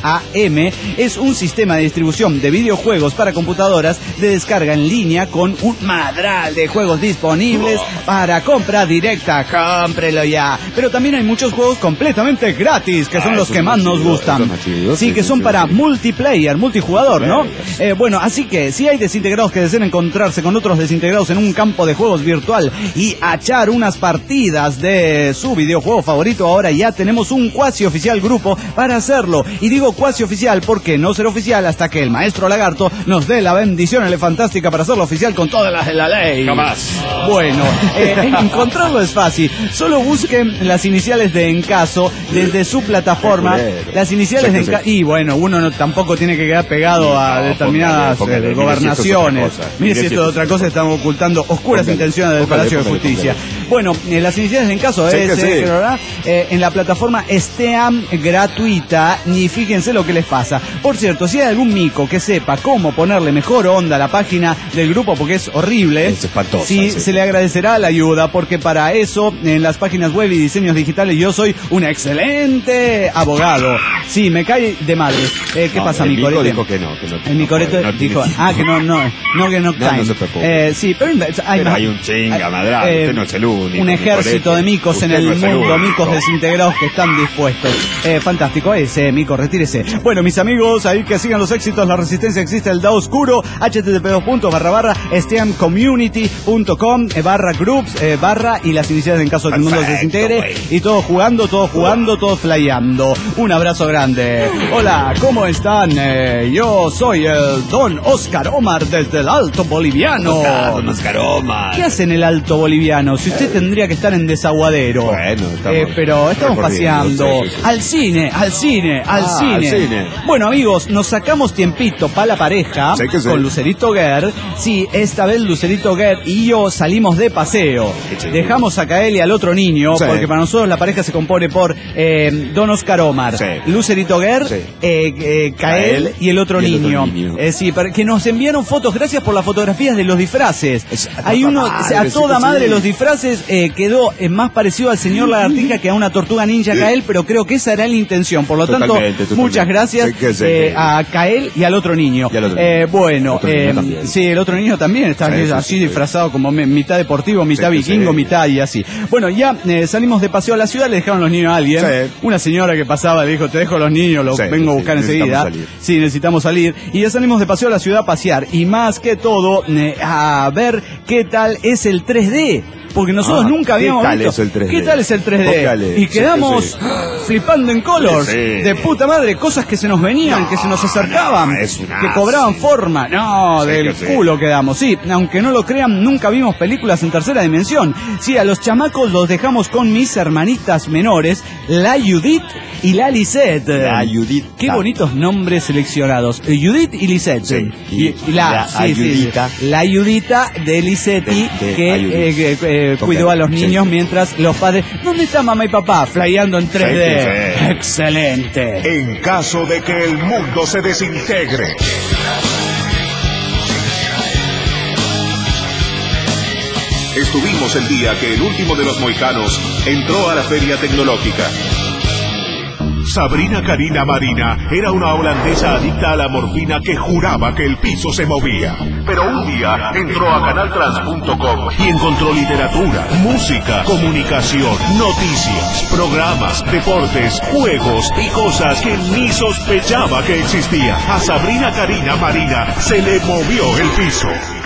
A M es un sistema de distribución de videojuegos para computadoras de descarga en línea con un madral de juegos disponibles para compra directa. Cómprelo ya. Pero también hay muchos juegos completamente gratis, que son
Ah,
los
eso
que
es
más
más
nos
chido,
gustan.
eso es más chido,
Sí,
sí,
que
sí,
son
sí,
para
sí.
multiplayer, multijugador, ¿no?
Yes.
Eh, bueno, así que si hay desintegrados que deseen encontrarse con otros desintegrados en un campo de juegos virtual y echar unas partidas de su videojuego favorito, ahora ya tenemos un cuasi oficial grupo para hacerlo. Y digo cuasi oficial porque no será oficial hasta que el maestro Lagarto nos dé la bendición elefantástica para hacerlo oficial con todas las de la ley.
Jamás.
Bueno, eh, encontrarlo es fácil. Solo busquen las iniciales de Encaso desde su plataforma.
Qué culero.
Las iniciales
Sí,
de
sí.
Encaso. Y bueno, uno no, tampoco tiene que quedar pegado a
No,
determinadas
póngale, póngale,
eh,
mire si esto es otra
gobernaciones.
cosa.
Mire
Mire
si
si
esto es
esto
otra
es
cosa,
otra
estamos ocultando oscuras
Póngale,
intenciones del
póngale,
Palacio de
póngale,
Justicia.
póngale.
Bueno, eh, las iniciales de Encaso
Sí,
es
que sí.
eh, ¿verdad? Eh, en la plataforma Steam gratuita, y fíjense lo que les pasa. Por cierto, si hay algún mico que sepa cómo ponerle mejor onda a la página del grupo, porque es horrible,
Es espantosa,
sí,
sí.
se le agradecerá la ayuda, porque para eso, en las páginas web y diseños digitales, yo soy un excelente abogado. Sí, me cae de madre. Eh, ¿Qué
No,
pasa,
el
mi
Mico
corete?
dijo que no, que no-
El mi
no
corete
puede, no tiene
dijo,
tiempo.
ah, que no, no, no, que no,
No,
time.
no se preocupe.
Eh, sí, pero hay,
Pero
más-
hay un chinga,
hay-
madral,
eh,
usted no es el único,
un
mi
ejército
corete.
de micos en
Usted
el
no es el
mundo,
único.
micos desintegrados que están dispuestos. Eh, fantástico ese, mico, retírese. Bueno, mis amigos, ahí que sigan los éxitos, la resistencia existe, el da oscuro, http dos puntos barra barra steamcommunity punto com eh, barra groups eh, barra y las iniciales en caso de que el mundo se
Perfecto,
desintegre,
güey.
y todos jugando, todos jugando, todos flyando. Un abrazo grande. Hola, ¿cómo están? Eh, yo soy el Don Oscar Omar desde el Alto Boliviano.
Don Oscar Omar.
¿Qué hace en el Alto Boliviano? Si usted tendría que estar en Desaguadero.
Bueno, estamos
Eh, pero estamos
recorriendo,
paseando.
sí, sí, sí.
Al cine, al cine, al
Ah,
cine.
al cine.
Bueno, amigos, nos sacamos tiempito para la pareja
Sí que sí.
con Lucerito Guer. Sí, esta vez Lucerito Guer y yo salimos de paseo.
Qué chido.
Dejamos a Kael y al otro niño,
Sí.
porque para nosotros la pareja se compone por eh, Don Oscar Omar,
Sí.
Lucerito Guer,
Sí.
eh, eh, Kael
Kael
y el otro
y el otro
niño.
niño.
Eh, sí, para- que nos enviaron fotos. Gracias por las fotografías de los disfraces.
Es- a
Hay
toda
uno,
madre,
a
sí
toda
que
madre
sí.
los disfraces, eh, quedó eh, más parecido al señor Lagartija que a una tortuga ninja Kael, pero creo que esa era la intención. Por lo tanto,
Totalmente, totalmente.
muchas gracias
Sí que sí,
eh,
que-
a Kael y al otro niño.
Y al otro
Eh,
niño.
bueno,
El otro niño
eh,
también.
sí, el otro niño también está
Sí, sí,
así
sí, sí.
disfrazado como me- mitad deportivo, mitad
Sí,
vikingo,
sí.
mitad y así. Bueno, ya eh, salimos de paseo a la ciudad, le dejaron los niños a alguien.
Sí.
Una señora que pasaba le dijo, te dejo los niños, los
Sí,
vengo a
sí,
buscar
necesitamos
enseguida.
salir.
Sí, necesitamos salir. Y ya salimos de paseo a la ciudad a pasear. Y más que todo, eh, a ver qué tal es el tres D. Porque nosotros
Ah,
nunca
¿qué
habíamos
tal
visto.
es el tres D?
¿Qué tal es el tres D?
Póngale,
Y
sí,
quedamos
sí.
flipando en colors.
Sí.
De puta madre, cosas que se nos venían,
No,
que se nos acercaban,
no, es un
que
asco.
cobraban forma. No,
Sí,
del
que sí.
culo quedamos. Sí, aunque no lo crean, nunca vimos películas en tercera dimensión. Sí, a los chamacos los dejamos con mis hermanitas menores, la Judith y la Lisette.
La Judith.
Qué bonitos nombres seleccionados. Eh, Judith y Lisette.
Sí,
Y,
y
y la,
la
sí, sí,
Ayudita.
la Ayudita de Lisetti,
De- de
que
Ayudita.
eh, que, eh,
Ok,
cuidó a los
sí.
niños mientras los padres... ¿Dónde está mamá y papá? Flyando en tres D.
Sí, sí, sí.
Excelente.
En caso de que el mundo se desintegre. Estuvimos el día que el último de los mohicanos entró a la feria tecnológica. Sabrina Karina Marina era una holandesa adicta a la morfina que juraba que el piso se movía. Pero un día entró a canaltrans punto com y encontró literatura, música, comunicación, noticias, programas, deportes, juegos y cosas que ni sospechaba que existían. A Sabrina Karina Marina se le movió el piso.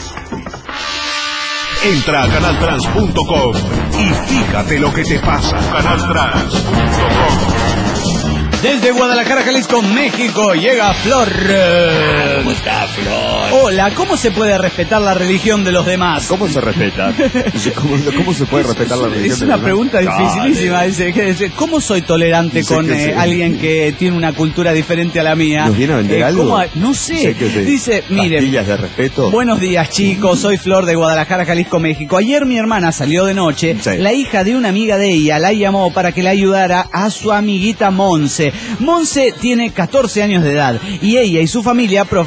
Entra a canaltrans punto com y fíjate lo que te pasa. canaltrans punto com.
Desde Guadalajara, Jalisco, México, llega Flor.
¿Cómo está, Flor?
Hola, ¿cómo se puede respetar la religión de los demás?
¿Cómo se respeta? ¿Cómo, cómo se puede respetar la religión?
Es
de
una
los
pregunta
demás?
dificilísima.
Dale.
Dice, que dice, ¿cómo soy tolerante
Dice
con
que
eh,
sí.
alguien que tiene una cultura diferente a la mía?
¿Nos viene a vender
Eh,
algo?
¿cómo? No sé.
Sé que sí.
Dice, miren,
¿Pastillas de respeto?
buenos días, chicos. Soy Flor de Guadalajara, Jalisco, México. Ayer mi hermana salió de noche.
Sí.
La hija de una amiga de ella la llamó para que le ayudara a su amiguita Monse. Monse tiene catorce años de edad y ella y su familia profesan la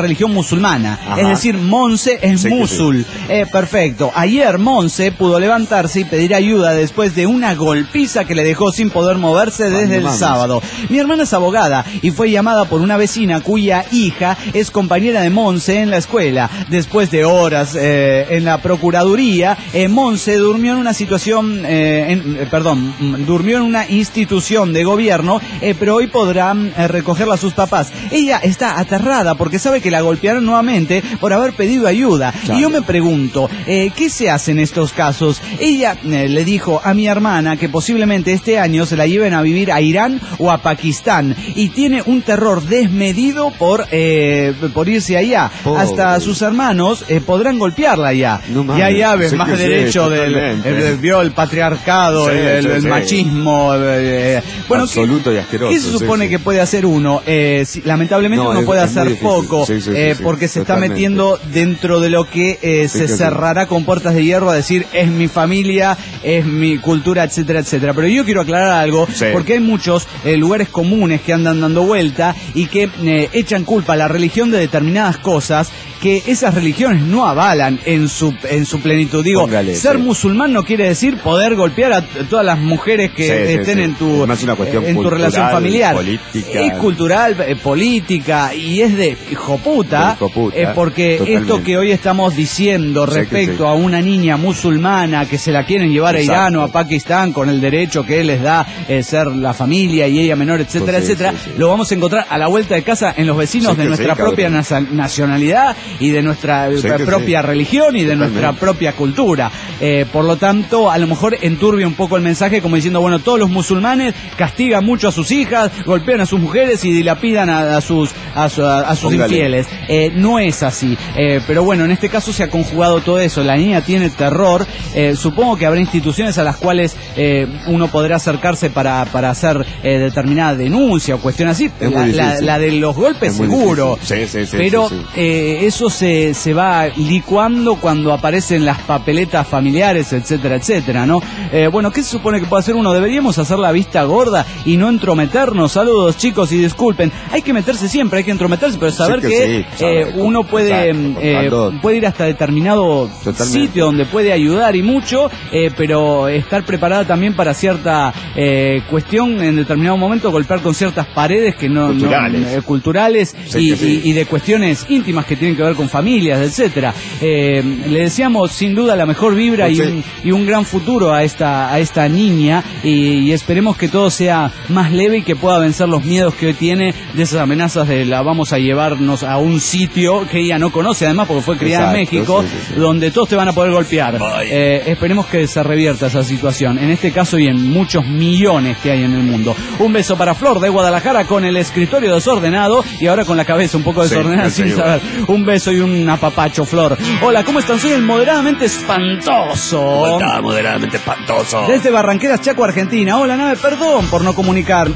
religión musulmana.
Ajá.
Es decir, Monse es
Sí,
musul.
sí.
Eh, perfecto. Ayer Monse pudo levantarse y pedir ayuda después de una golpiza que le dejó sin poder moverse desde el
Vamos.
sábado. Mi hermana es abogada y fue llamada por una vecina cuya hija es compañera de Monse en la escuela. Después de horas eh, en la procuraduría, eh, Monse durmió en una situación, eh, en, eh, perdón, durmió en una institución de gobierno, eh, pero hoy podrán eh, recogerla a sus papás. Ella está aterrada porque sabe que la golpearon nuevamente por haber pedido ayuda.
Claro.
Y yo me pregunto, eh, ¿qué se hace en estos casos? Ella eh, le dijo a mi hermana que posiblemente este año se la lleven a vivir a Irán o a Pakistán y tiene un terror desmedido por eh, por irse allá.
Pobre.
Hasta sus hermanos eh, podrán golpearla allá.
No mames,
y hay aves,
sí
más
que sí,
derecho del
totalmente.
el, el, vio el patriarcado,
Sí,
el, el-
sí,
el
sí.
machismo. eh, bueno,
Absoluto
¿qué,
y asqueroso,
¿qué se
sí,
supone
sí.
que puede hacer uno? Eh, si- lamentablemente
No,
uno
es-
puede
es muy
hacer
difícil.
poco,
Sí, sí,
eh,
sí, sí,
porque se está
totalmente.
metiendo dentro de lo que eh,
Sí
se
que sí.
cerrará con puertas de hierro a decir es mi familia, es mi cultura, etcétera, etcétera. Pero yo quiero aclarar algo,
Sí.
porque hay muchos eh, lugares comunes que andan dando vuelta y que eh, echan culpa a la religión de determinadas cosas que esas religiones no avalan en su en su plenitud. Digo,
Póngale,
ser
sí.
musulmán no quiere decir poder golpear a t- todas las mujeres que
Sí, sí,
estén
sí.
en tu
Es más una cuestión
en tu
cultural,
relación familiar.
política.
Es cultural, eh, política y es de hijo puta,
De hijo puta,
eh, porque
totalmente.
esto que hoy estamos diciendo
Sí que
respecto
sí.
a una niña musulmana que se la quieren llevar a
Exacto.
Irán o a Pakistán con el derecho que les da eh, ser la familia y ella menor, etcétera,
Pues sí,
etcétera,
sí, sí.
lo vamos a encontrar a la vuelta de casa en los vecinos
Sí
de
que
nuestra
sí,
propia
cabrón.
nasa- nacionalidad y de nuestra
Sí
eh,
que
propia
sí.
religión y de
Totalmente.
nuestra propia cultura. Eh, por lo tanto, a lo mejor enturbia un poco el mensaje como diciendo, bueno, todos los musulmanes castigan mucho a sus hijas, golpean a sus mujeres y dilapidan a, a sus a, su- a- a sus
Póngale.
infieles. Eh, no es así. Eh, pero bueno, en este caso se ha conjugado todo eso. La niña tiene terror. Eh, supongo que habrá instituciones a las cuales eh, uno podrá acercarse para, para hacer eh, determinada denuncia o cuestión así.
Es
La,
muy
la-
difícil.
la de los golpes
Es muy
seguro.
difícil. Sí, sí, sí,
pero
sí, sí.
eh, eso se, se va licuando cuando aparecen las papeletas familiares, etcétera, etcétera, ¿no? Eh, bueno, ¿qué se supone que puede hacer uno? Deberíamos hacer la vista gorda y no entrometernos. Saludos, chicos, y disculpen. Hay que meterse siempre, hay que entrometerse, pero saber
Sí que
que,
sí,
eh,
sabe,
uno puede,
exacto,
eh,
contando.
puede ir hasta determinado
Totalmente.
sitio donde puede ayudar y mucho, eh, pero estar preparada también para cierta eh, cuestión en determinado momento, golpear con ciertas paredes que no, no-
Culturales.
eh, culturales
Sí
y,
que sí.
y- y de cuestiones íntimas que tienen que ver con familias, etcétera. Eh, le deseamos sin duda la mejor vibra y
Sí.
un, y un gran futuro a esta a esta niña y, y esperemos que todo sea más leve y que pueda vencer los miedos que hoy tiene de esas amenazas de la vamos a llevarnos a un sitio que ella no conoce además porque fue criada en
Exacto,
México,
sí, sí, sí.
donde todos te van a poder golpear. Eh, esperemos que se revierta esa situación en este caso y en muchos millones que hay en el mundo. Un beso para Flor de Guadalajara con el escritorio desordenado y ahora con la cabeza un poco
Sí,
desordenada
el
sin
señor.
saber. Un beso y un apapacho, Flor. Hola, ¿cómo están? Soy el moderadamente espantoso.
Está moderadamente espantoso.
Desde Barranqueras, Chaco, Argentina. Hola, nave, perdón por no comunicar.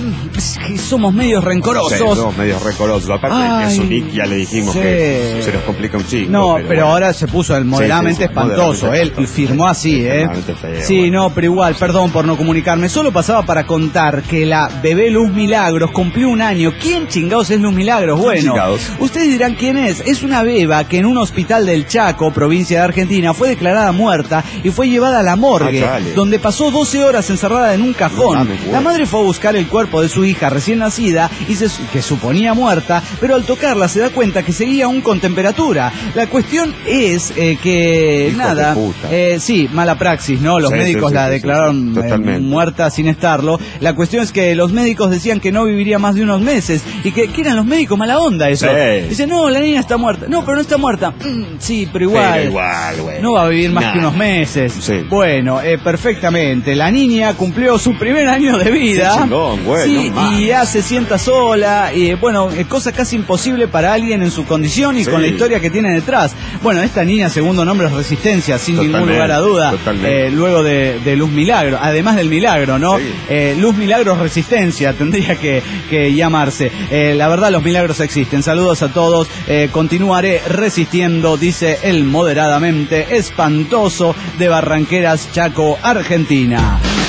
Es que somos medios
Sí,
rencorosos.
somos medio recorosos. Aparte de que es
Ay,
un nick, ya le dijimos
sí.
que se nos complica un chingo.
No, pero,
bueno.
ahora se puso el moderadamente
Sí, sí, sí,
espantoso.
moderadamente
Él
espantoso.
firmó así, ¿eh?
Extremadamente feo,
Sí,
bueno.
no, pero igual, perdón por no comunicarme. Solo pasaba para contar que la bebé Luz Milagros cumplió un año. ¿Quién chingados es Luz Milagros? Bueno,
chingados?
ustedes dirán quién es. Es una beba que en un hospital del Chaco, provincia de Argentina, fue declarada muerta y fue llevada a la morgue,
Ah, dale.
donde pasó doce horas encerrada en un cajón.
No mames,
La
bueno.
madre fue a buscar el cuerpo de su hija recién nacida y se, que suponía muerta, pero al tocarla se da cuenta que seguía aún con temperatura. La cuestión es eh, que,
Hijos
nada,
de puta.
eh, sí, mala praxis, ¿no? Los
Sí,
médicos
sí,
la
sí, sí,
declararon
sí,
eh,
totalmente.
muerta sin estarlo. La cuestión es que los médicos decían que no viviría más de unos meses y que, que eran los médicos mala onda eso.
Sí.
Dice, no, la niña está muerta. No, pero no está muerta. Mm, sí, pero igual.
Pero igual, güey.
No va a vivir más
Nah.
que unos meses.
Sí.
Bueno, eh, perfectamente. La niña cumplió su primer año de vida.
Qué chingón, güey,
Sí,
no más.
y ya se sienta sola. Y bueno, eh, cosa casi imposible para alguien en su condición y
Sí.
con la historia que tiene detrás. Bueno, esta niña, segundo nombre, es Resistencia, sin ningún
Totalmente,
lugar a duda.
totalmente.
Eh, luego de, de Luz Milagro, además del milagro, ¿no?
Sí.
Eh, Luz Milagros Resistencia tendría que, que llamarse. Eh, la verdad, los milagros existen. Saludos a todos. Eh, continuaré resistiendo, dice el moderadamente espantoso de Barranqueras, Chaco, Argentina.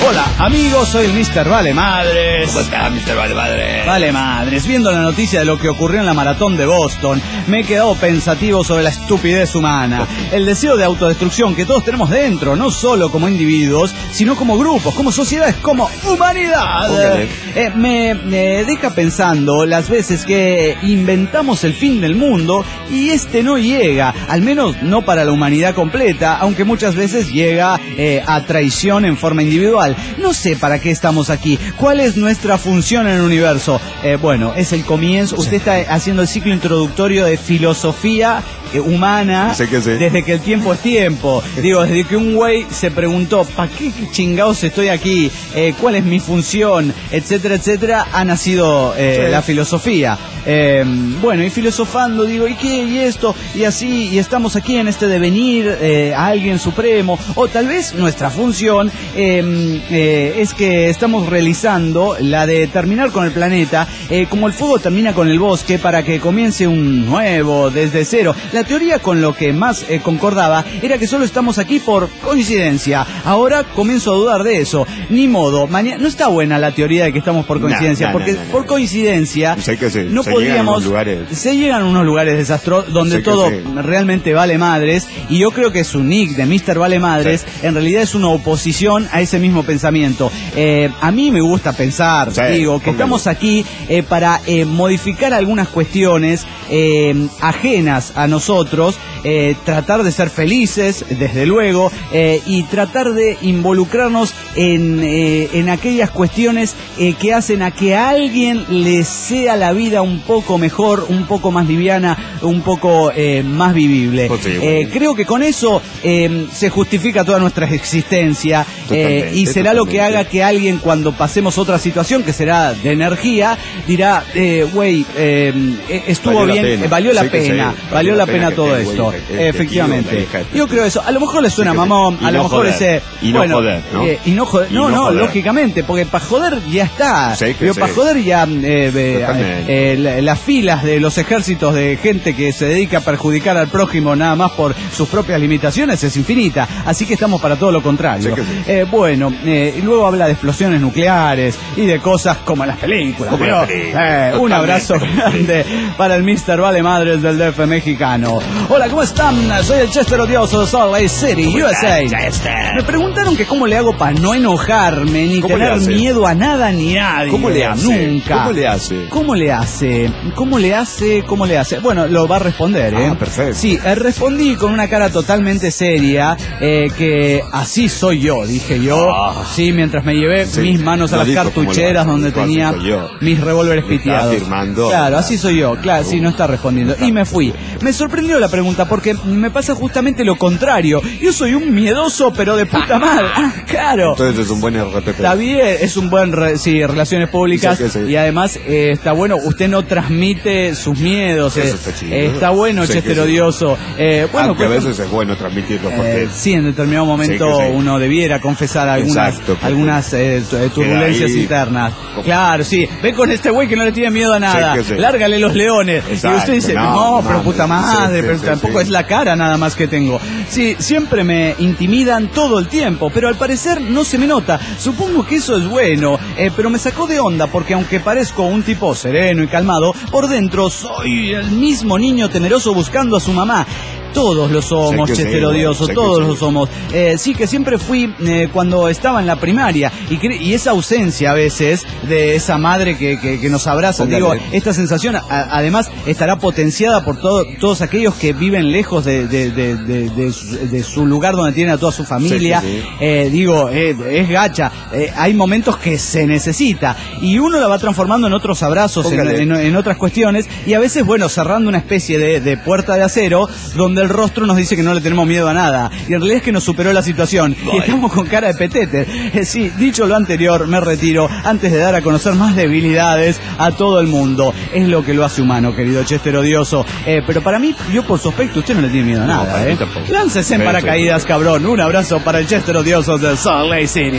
Hola, amigos, soy el mister Vale Madres.
¿Cómo está, mister Vale Madres?
Vale Madres, viendo la noticia de lo que ocurrió en la maratón de Boston, me he quedado pensativo sobre la estupidez humana. El deseo de autodestrucción que todos tenemos dentro, no solo como individuos, sino como grupos, como sociedades, como humanidad. Eh, me, me deja pensando las veces que inventamos el fin del mundo y este no llega, al menos no para la humanidad completa, aunque muchas veces llega eh, a traición en forma individual. No sé para qué estamos aquí. ¿Cuál es nuestra función en el universo? Eh, bueno, es el comienzo. Usted está haciendo el ciclo introductorio de filosofía eh, humana
sé que sé.
desde que el tiempo es tiempo. Digo, desde que un güey se preguntó, ¿para qué chingados estoy aquí? Eh, ¿Cuál es mi función? Etcétera, etcétera. Ha nacido eh, sí. la filosofía. Eh, bueno, y filosofando, digo, ¿y qué? ¿Y esto? Y así, y estamos aquí en este devenir eh, a alguien supremo. O tal vez nuestra función eh, eh, es que estamos realizando la de terminar con el planeta eh, como el fuego termina con el bosque para que comience un nuevo desde cero. La teoría con lo que más eh, concordaba era que solo estamos aquí por coincidencia. Ahora comienzo a dudar de eso. Ni modo, mañana no está buena la teoría de que estamos por coincidencia,
no, no,
porque
no, no, no.
por coincidencia
sé que sí.
no
se
podríamos
llegan
se llegan a unos lugares desastrosos donde
sé
todo
sí.
realmente vale madres, y yo creo que su nick de mister Vale Madres sí. en realidad es una oposición a ese mismo pensamiento. Eh, a mí me gusta pensar, sí, digo, que póngale. Estamos aquí eh, para eh, modificar algunas cuestiones eh, ajenas a nosotros, eh, tratar de ser felices, desde luego, eh, y tratar de involucrarnos en, eh, en aquellas cuestiones eh, que hacen a que a alguien le sea la vida un poco mejor, un poco más liviana, un poco eh, más vivible. Pues sí, bueno. eh, creo que con eso eh, se justifica toda nuestra existencia eh, y será totalmente. Lo que haga que alguien, cuando pasemos otra situación que será de energía, dirá, güey, eh, eh, estuvo valió bien, la eh, valió la sí pena, sí, valió la pena, pena todo te, esto. Wey, eh, efectivamente. Yo creo eso. A lo mejor le suena mamón, a lo no mejor joder. ese...
Y no
bueno,
joder, ¿no?
Eh, y no joder. No, no, no joder. Lógicamente, porque para joder ya está. Sí, pero para joder ya... Eh, eh, eh, las filas de los ejércitos de gente que se dedica a perjudicar al prójimo nada más por sus propias limitaciones es infinita. Así que estamos para todo lo contrario. Sí sí. Eh, bueno, eh, y luego habla de explosiones nucleares y de cosas como las películas. Pero, eh, un abrazo grande para el mister Vale Madres del D F mexicano. Hola, ¿cómo están? Soy el Chester odioso de Salt Lake City, U S A. Me preguntaron que cómo le hago para no enojarme ni tener miedo a nada ni a nadie.
¿Cómo le hace?
Nunca.
¿Cómo le hace?
¿Cómo le hace? ¿Cómo le hace? ¿Cómo le hace? Bueno, lo va a responder, ¿eh?
Ah, perfecto.
Sí, eh, respondí con una cara totalmente seria, eh, que así soy yo, dije yo. Ah, sí, mientras me llevé sí, mis manos a las cartucheras donde dijo, tenía mis revólveres piteados.
Firmando,
claro, así soy yo. Claro, sí, no está respondiendo. Y me fui. Me sorprendió la pregunta porque me pasa justamente lo contrario. Yo soy un miedoso, pero de puta madre. Ah, claro.
Entonces es un buen R P P.
Está bien, es un buen, re, sí, relaciones públicas. Sí, sí. Y además eh, está bueno, usted no transmite sus miedos. Eh, está, chido, eh, está bueno, sí, Chester odioso. Eh, bueno,
aunque pues, a veces es bueno transmitirlo porque...
Eh, sí, en determinado momento sí sí. uno debiera confesar algunas, Exacto, algunas eh, turbulencias internas. Como... Claro, sí. Ve con este güey que no le tiene miedo a nada. Sí, sí. Lárgale los leones. Exacto, y usted dice, no, no pero puta madre, sí, pero sí, tampoco sí. es la cara nada más que tengo. Sí, siempre me intimidan todo el tiempo, pero al parecer no se me nota. Supongo que eso es bueno, eh, pero me sacó de onda porque aunque parezco un tipo sereno y calmado, por dentro soy el mismo niño temeroso buscando a su mamá. Todos lo somos, Chester odioso, todos lo somos. Eh, sí, que siempre fui eh, cuando estaba en la primaria y, y esa ausencia a veces de esa madre que, que, que nos abraza, Póngale. digo, esta sensación a, además estará potenciada por todo, todos aquellos que viven lejos de, de, de, de, de, su, de su lugar donde tienen a toda su familia. Sí, sí, sí. Eh, digo, eh, es gacha. Eh, hay momentos que se necesita y uno la va transformando en otros abrazos, en, en, en otras cuestiones y a veces, bueno, cerrando una especie de, de puerta de acero donde el rostro nos dice que no le tenemos miedo a nada y en realidad es que nos superó la situación Boy. y estamos con cara de petete. Eh, sí, dicho lo anterior, me retiro antes de dar a conocer más debilidades a todo el mundo. Es lo que lo hace humano, querido Chester odioso. Eh, pero para mí, yo por sospecho, usted no le tiene miedo a nada, no, ¿eh? Láncese en paracaídas, cabrón. Un abrazo para el Chester odioso de Salt Lake City.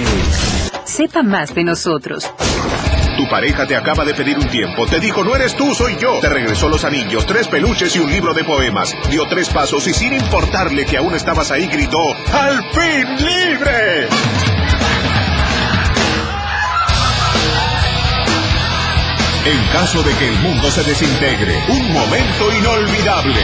Sepa más de nosotros.
Tu pareja te acaba de pedir un tiempo, te dijo no eres tú, soy yo. Te regresó los anillos, tres peluches y un libro de poemas. Dio tres pasos y sin importarle que aún estabas ahí gritó ¡al fin libre! En caso de que el mundo se desintegre, un momento inolvidable.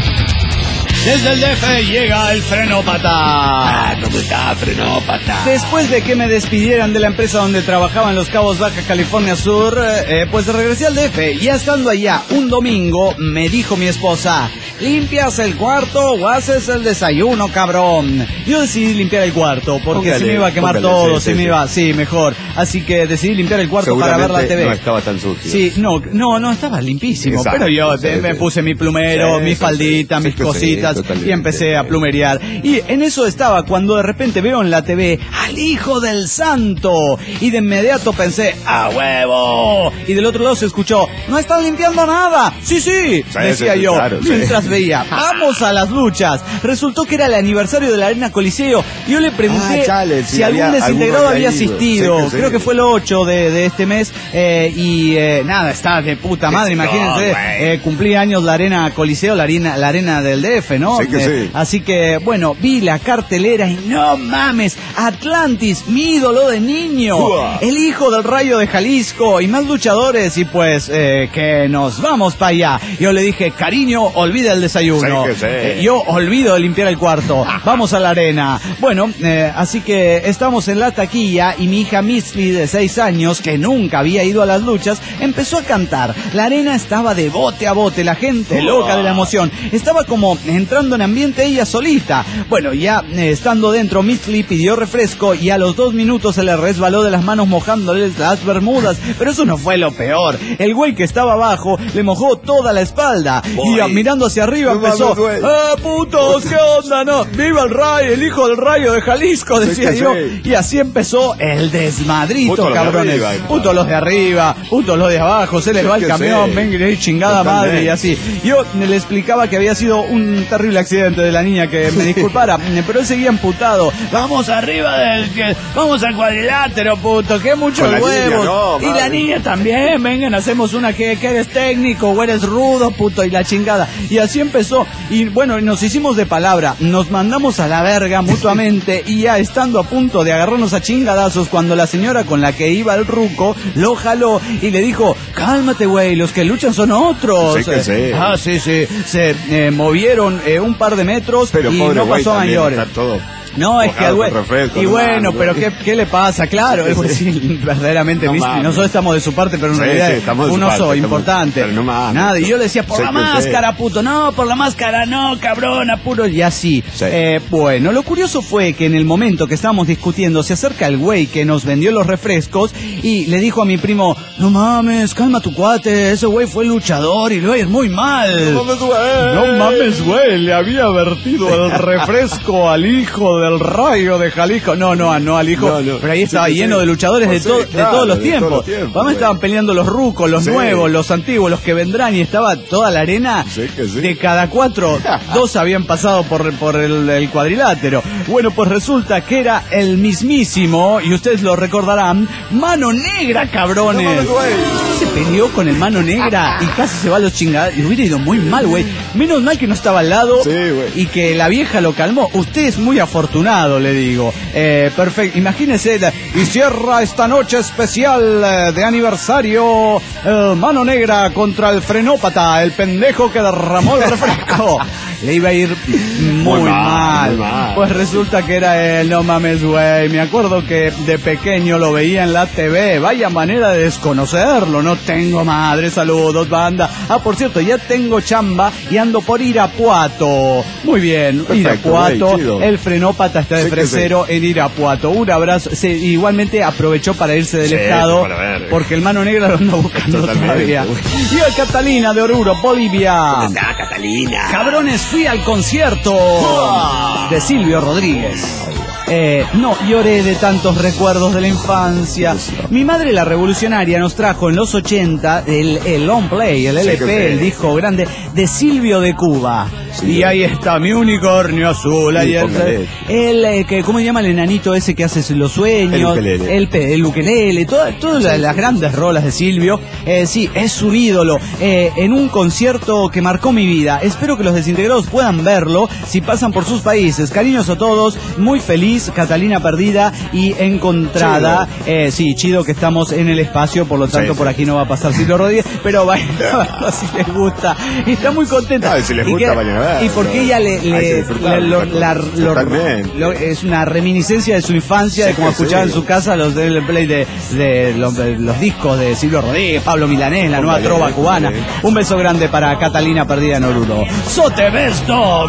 Desde el D F llega el Frenópata.
Ah, ¿cómo está, Frenópata?
Después de que me despidieran de la empresa donde trabajaba en Los Cabos, Baja California Sur, eh, pues regresé al D F. Ya estando allá un domingo, me dijo mi esposa: ¿limpias el cuarto o haces el desayuno, cabrón? Yo decidí limpiar el cuarto porque póngale, se me iba a quemar póngale, todo, sí, se sí, me sí. iba, sí, mejor. Así que decidí limpiar el cuarto para ver la T V.
No estaba tan sucio.
Sí, no, no, no estaba limpísimo. Exacto, pero yo sí, me sí. puse mi plumero, sí, mi faldita, sí, mis sí, cositas. Y empecé a plumerear. Y en eso estaba cuando de repente veo en la T V al Hijo del Santo. Y de inmediato pensé: ¡a huevo! Y del otro lado se escuchó: ¡no están limpiando nada! ¡Sí, sí! sí decía sí, yo, claro, mientras sí. veía. ¡Vamos a las luchas! Resultó que era el aniversario de la Arena Coliseo. Yo le pregunté ah, chale, si, si algún desintegrado había asistido. Sí, que Creo sí. que fue el ocho de, de este mes. Eh, y eh, nada, está de puta madre. Imagínense, no, eh, cumplí años la Arena Coliseo, la arena, la arena del D F, ¿no? Sí, que Sí. Así que, bueno, vi la cartelera y no mames, Atlantis, mi ídolo de niño, Uah. el hijo del Rayo de Jalisco y más luchadores, y pues, eh, que nos vamos para allá. Yo le dije: cariño, olvida el desayuno. Sí, sí. Eh, yo olvido de limpiar el cuarto. Vamos a la arena. Bueno, eh, así que estamos en la taquilla y mi hija Misty, de seis años, que nunca había ido a las luchas, empezó a cantar. La arena estaba de bote a bote, la gente Uah. loca de la emoción. Estaba como entrando en ambiente ella solita. Bueno, ya eh, estando dentro, Miss Lee pidió refresco y a los dos minutos se le resbaló de las manos mojándoles las bermudas. Pero eso no fue lo peor. El güey que estaba abajo le mojó toda la espalda. Boy. Y a, mirando hacia arriba no empezó: ¡ah, putos! ¿Qué onda? No, ¡viva el Rayo, el hijo del Rayo de Jalisco! Decía sí, yo. Sí. Y así empezó el desmadrito, puto cabrones. Los arriba, putos los de arriba, putos los de abajo. Se les sí, va el camión, sí. venga y chingada Totalmente. madre. Y así. Yo le explicaba que había sido un terrible accidente de la niña, que me disculpara, pero él seguía emputado. Vamos arriba del que, vamos al cuadrilátero, puto, que muchos huevos. No, y la niña también, vengan, hacemos una que, que eres técnico o eres rudo, puto, y la chingada. Y así empezó. Y bueno, nos hicimos de palabra, nos mandamos a la verga mutuamente y ya estando a punto de agarrarnos a chingadazos, cuando la señora con la que iba el ruco lo jaló y le dijo: cálmate, güey, los que luchan son otros.
Sí que sí.
Ah, sí, sí. Se eh, movieron eh, un par de metros. Pero y no pasó a mayores. No, es que, güey, y bueno, no, pero ¿qué, ¿qué le pasa? Claro, es sí, verdaderamente, no nosotros estamos de su parte, pero en sí, realidad sí, es un oso parte, importante. Estamos, no más, Nada, y yo le decía: por sí, la máscara, sí. puto, no, por la máscara, no, cabrón, apuro, y así. Sí. Eh, bueno, lo curioso fue que en el momento que estábamos discutiendo, se acerca el güey que nos vendió los refrescos y le dijo a mi primo: no mames, calma tu cuate, ese güey fue luchador y lo es muy mal. No mames, güey. No mames, güey, le había vertido el refresco al hijo de del Rayo de Jalisco. No, no, no al hijo. No, no. Pero ahí estaba sí, lleno sí. de luchadores pues de, to sí, claro, de todos los de tiempos. Todos los tiempos Vamos, estaban peleando los rucos, los sí. nuevos, los antiguos, los que vendrán, y estaba toda la arena. Sí que sí. De cada cuatro, dos habían pasado por, por el, el cuadrilátero. Bueno, pues resulta que era el mismísimo, y ustedes lo recordarán, Mano Negra, cabrones. No, no, se peleó con el Mano Negra y casi se va a los chingados. Y hubiera ido muy mal, güey. Menos mal que no estaba al lado sí, y que la vieja lo calmó. Usted es muy afortunado, le digo. Eh, perfecto. Imagínese, y cierra esta noche especial eh, de aniversario el Mano Negra contra el Frenópata, el pendejo que derramó el refresco. Le iba a ir muy, muy, mal, muy mal. Pues resulta que era él, no mames, güey. Me acuerdo que de pequeño lo veía en la T V. Vaya manera de desconocerlo. No tengo madre. Saludos, banda. Ah, por cierto, ya tengo chamba y ando por Irapuato. Muy bien, perfecto, Irapuato. Güey, el Frenópata está de sí, fresero sí. en Irapuato. Un abrazo. Se, igualmente aprovechó para irse del sí, estado ver, porque el Mano Negra lo anda buscando todavía. Y el Catalina de Oruro, Bolivia.
¿Cómo está, Catalina?
Cabrones, fui al concierto oh. de Silvio Rodríguez. Eh, no lloré de tantos recuerdos de la infancia. Mi madre, la revolucionaria, nos trajo en los ochenta el, el long play, el L P, el disco grande de Silvio de Cuba.
Sí,
y ahí está mi unicornio azul. Ahí el, el, el que, ¿cómo se llama el enanito ese que hace los sueños?
El ukelele.
El, el ukelele, todas toda la, las grandes rolas de Silvio. Eh, sí, es un ídolo. Eh, en un concierto que marcó mi vida. Espero que los desintegrados puedan verlo si pasan por sus países. Cariños a todos. Muy feliz, Catalina perdida y encontrada. Eh, sí, chido que estamos en el espacio, por lo tanto sí, por aquí no va a pasar Silvio Rodríguez, pero vaya, si les gusta. Está muy contenta.
No, si les gusta,
y, que,
vayan a ver,
y porque ella le, le, le lo, la, lo, lo, es una reminiscencia de su infancia, sí, de cómo escuchaba sí. en su casa los del play de, de los, de los discos de Silvio Rodríguez, Pablo Milanés, la nueva trova cubana. Un beso grande para Catalina perdida en Oruro. Sote Besto.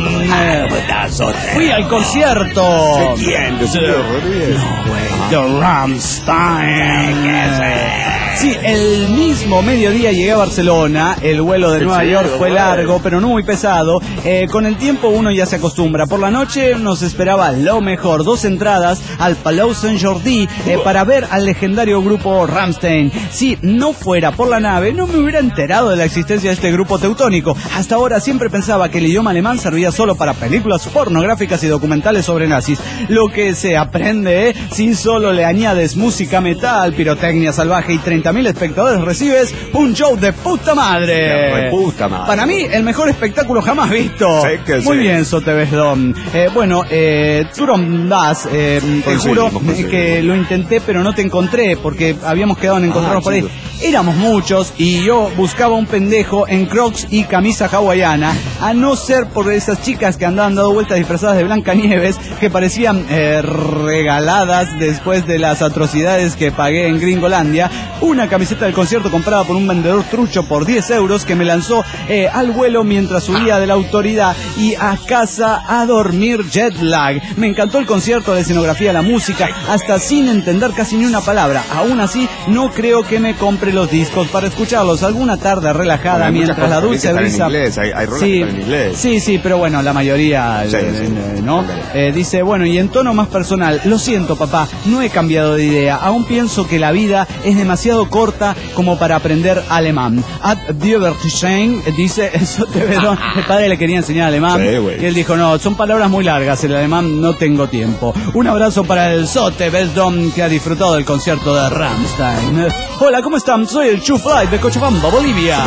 Fui al concierto.
¿De quién? ¿De Silvio Rodríguez?
No, güey. The Rammstein. Sí, el mismo mediodía llegué a Barcelona. El vuelo de Nueva York fue largo, pero no muy pesado. Eh, con el tiempo uno ya se acostumbra. Por la noche nos esperaba lo mejor. Dos entradas al Palau Sant Jordi eh, para ver al legendario grupo Rammstein. Si no fuera por la nave, no me hubiera enterado de la existencia de este grupo teutónico. Hasta ahora siempre pensaba que el idioma alemán servía solo para películas pornográficas y documentales sobre nazis. Lo que se aprende, eh, si solo le añades música metal, pirotecnia salvaje y treinta mil espectadores recibes, un show de puta madre.
De puta madre.
Para mí, el mejor espectáculo jamás visto.
Sí, que
Muy
sí.
bien, Sotebesdom. Eh, bueno, eh, Turon Das, eh, te juro que lo intenté, pero no te encontré, porque habíamos quedado en encontrarnos ah, por ahí. Éramos muchos y yo buscaba un pendejo en Crocs y camisa hawaiana, a no ser por esas chicas que andaban dando vueltas disfrazadas de Blancanieves, que parecían eh, regaladas después de las atrocidades que pagué en Gringolandia. Una camiseta del concierto comprada por un vendedor trucho por diez euros que me lanzó eh, al vuelo mientras subía de la autoridad y a casa a dormir jet lag. Me encantó el concierto, la escenografía, la música, hasta sin entender casi ni una palabra. Aún así, no creo que me compre los discos para escucharlos alguna tarde relajada bueno, mientras la dulce brisa.
Hay, hay rolas
sí,
que están en inglés.
Sí, sí, pero bueno, la mayoría, sí, eh, sí. ¿no? Okay. Eh, dice, bueno, y en tono más personal, lo siento, papá, no he cambiado de idea. Aún pienso que la vida es demasiado corta como para aprender alemán. Ad Divertschein dice, eso te veo. El padre le quería enseñar alemán sí, y él dijo, no, son palabras muy largas, el alemán no tengo tiempo. Un abrazo para el Sote Besdom que ha disfrutado del concierto de Rammstein. Hola, ¿cómo están? Soy el Chufly de Cochabamba, Bolivia.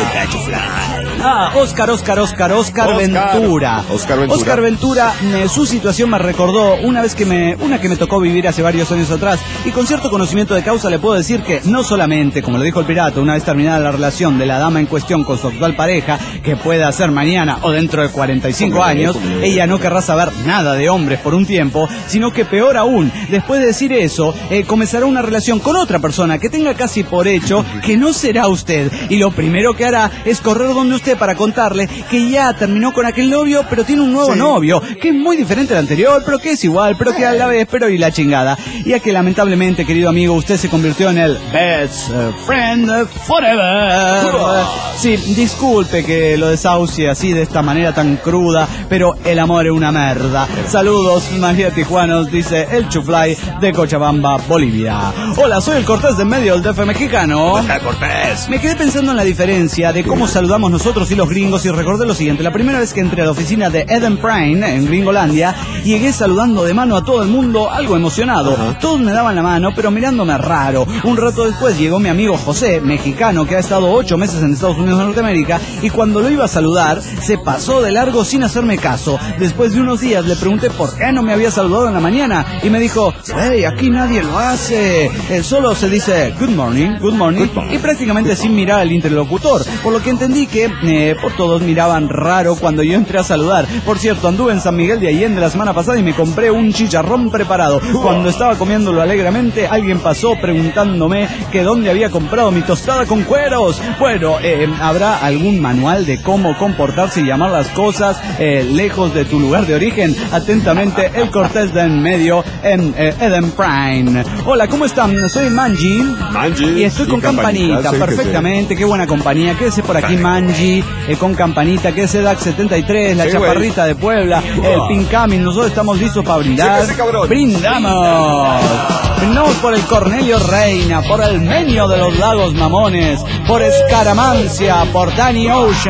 Ah, Oscar, Oscar, Oscar, Oscar, Oscar Ventura.
Oscar Ventura.
Oscar Ventura, eh, su situación me recordó una vez que me, una que me tocó vivir hace varios años atrás, y con cierto conocimiento de causa le puedo decir que no solamente, como lo dijo el pirata, una vez terminada la relación de la dama en cuestión con su actual pareja, que puede hacer mañana o dentro de cuarenta y cinco años, ella no querrá saber nada de hombres por un tiempo, sino que peor aún, después de decir eso, eh, comenzará una relación con otra persona que tenga casi por hecho que no será usted, y lo primero que hará es correr donde usted para contarle que ya terminó con aquel novio, pero tiene un nuevo sí. novio, que es muy diferente al anterior, pero que es igual, pero que a la vez, pero y la chingada. Ya que lamentablemente, querido amigo, usted se convirtió en el best friend forever. Sí, disculpe que lo desahucie así de esta manera tan cruda, pero el amor es una merda. Saludos, Magia Tijuanos, dice el Chufly de Cochabamba, Bolivia. Hola, soy el Cortés de medio del D F mexicano.
Hola, Cortés.
Me quedé pensando en la diferencia de cómo saludamos nosotros y los gringos y recordé lo siguiente. La primera vez que entré a la oficina de Eden Prime en Gringolandia, llegué saludando de mano a todo el mundo, algo emocionado. Uh-huh. Todos me daban la mano, pero mirándome raro. Un rato después llegó mi amigo José, mexicano, que ha estado ocho meses en Estados Unidos de Norteamérica, y cuando lo iba a saludar, se pasó de largo sin hacerme caso. Después de unos días le pregunté por qué no me había saludado en la mañana, y me dijo, hey, aquí nadie lo hace. Eh, solo se dice good morning, good morning, good morning, y prácticamente sin mirar al interlocutor, por lo que entendí que eh, por todos miraban raro cuando yo entré a saludar. Por cierto, anduve en San Miguel de Allende la semana pasada y me compré un chicharrón preparado. Cuando estaba comiéndolo alegremente, alguien pasó preguntándome que dónde había comprado mi tostada con cueros. Bueno, eh, ¿habrá algún manual de cómo comportarse y llamar las cosas eh, lejos de tu lugar de origen? Atentamente, el Cortés de en medio en eh, Eden Prime. Hola, ¿cómo están? Soy Manji,
Manji
y estoy con campanita, sí, perfectamente, qué buena compañía. Quédese por aquí, Manji, eh, con campanita, que es el D A C setenta y tres, la sí, chaparrita wey. de Puebla, el Pincamin. Nosotros estamos listos para brindar. Sí, ¡brindamos! Brindamos por el Cornelio Reina, por el Menio de los Lagos Mamones, por Escaramancia, por Danny Ocean,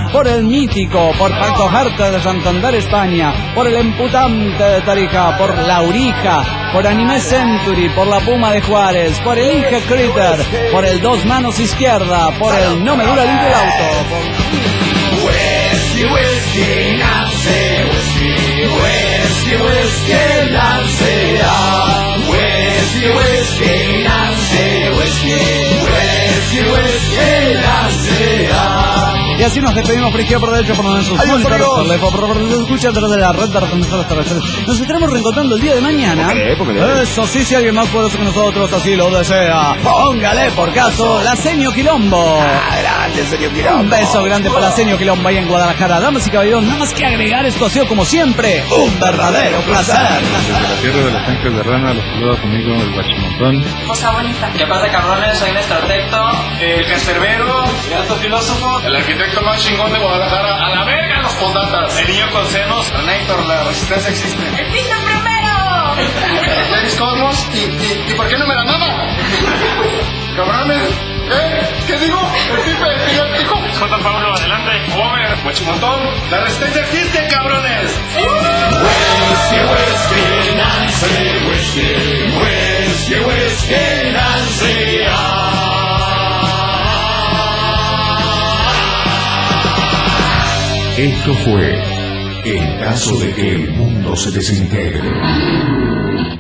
por el Mítico, por Paco Jarta de Santander, España, por el Emputante de Tarija, por Laurija, por Anime Century, por la Puma de Juárez, por el Inge Critter, por el Dos Manos Izquierda, por el No Me Dura Limpio el Auto, por...
Whisky, whisky, Nancy, whisky, whisky, whisky, Nancy, ah. Whisky, whisky, Nancy, whisky, whisky, whisky, Nancy, ah.
Y así nos despedimos por izquierda, por derecha, por nuestros monitores, por la por por escucha a través de la red de retransmisores terrestres. Nos estaremos reencontrando el día de mañana.
Póngale, póngale.
Eso sí, si alguien más poderoso que nosotros así lo desea, póngale por caso la Seño Quilombo.
Ah, grande, señor Quilombo.
Un beso grande para la Seño Quilombo ahí en Guadalajara. Damas y caballeros, nada más que agregar, esto ha sido como siempre un verdadero placer.
Desde la tierra de los tanques de rana, los saluda conmigo el Guachimontón.
Cosa bonita. ¿Qué pasa, cabrones? Soy Néstor Arquitecto, el cancerbero, el alto filósofo, el arquitecto más chingón de Guadalajara. A la verga los fondatas. El niño con senos. Renator, la resistencia existe.
¡El piso primero!
Dennis Cosmos. ¿Y, y, ¿Y por qué no me la mama? Cabrones. ¿Eh? ¿Qué digo? El pipe, el dijo. J. Pablo, adelante. Homer, Guachimontón. La resistencia existe, cabrones.
Whisky, whisky, Nancy, whisky, whisky, whisky, Nancy, ah.
Esto fue En caso de que el mundo se desintegre.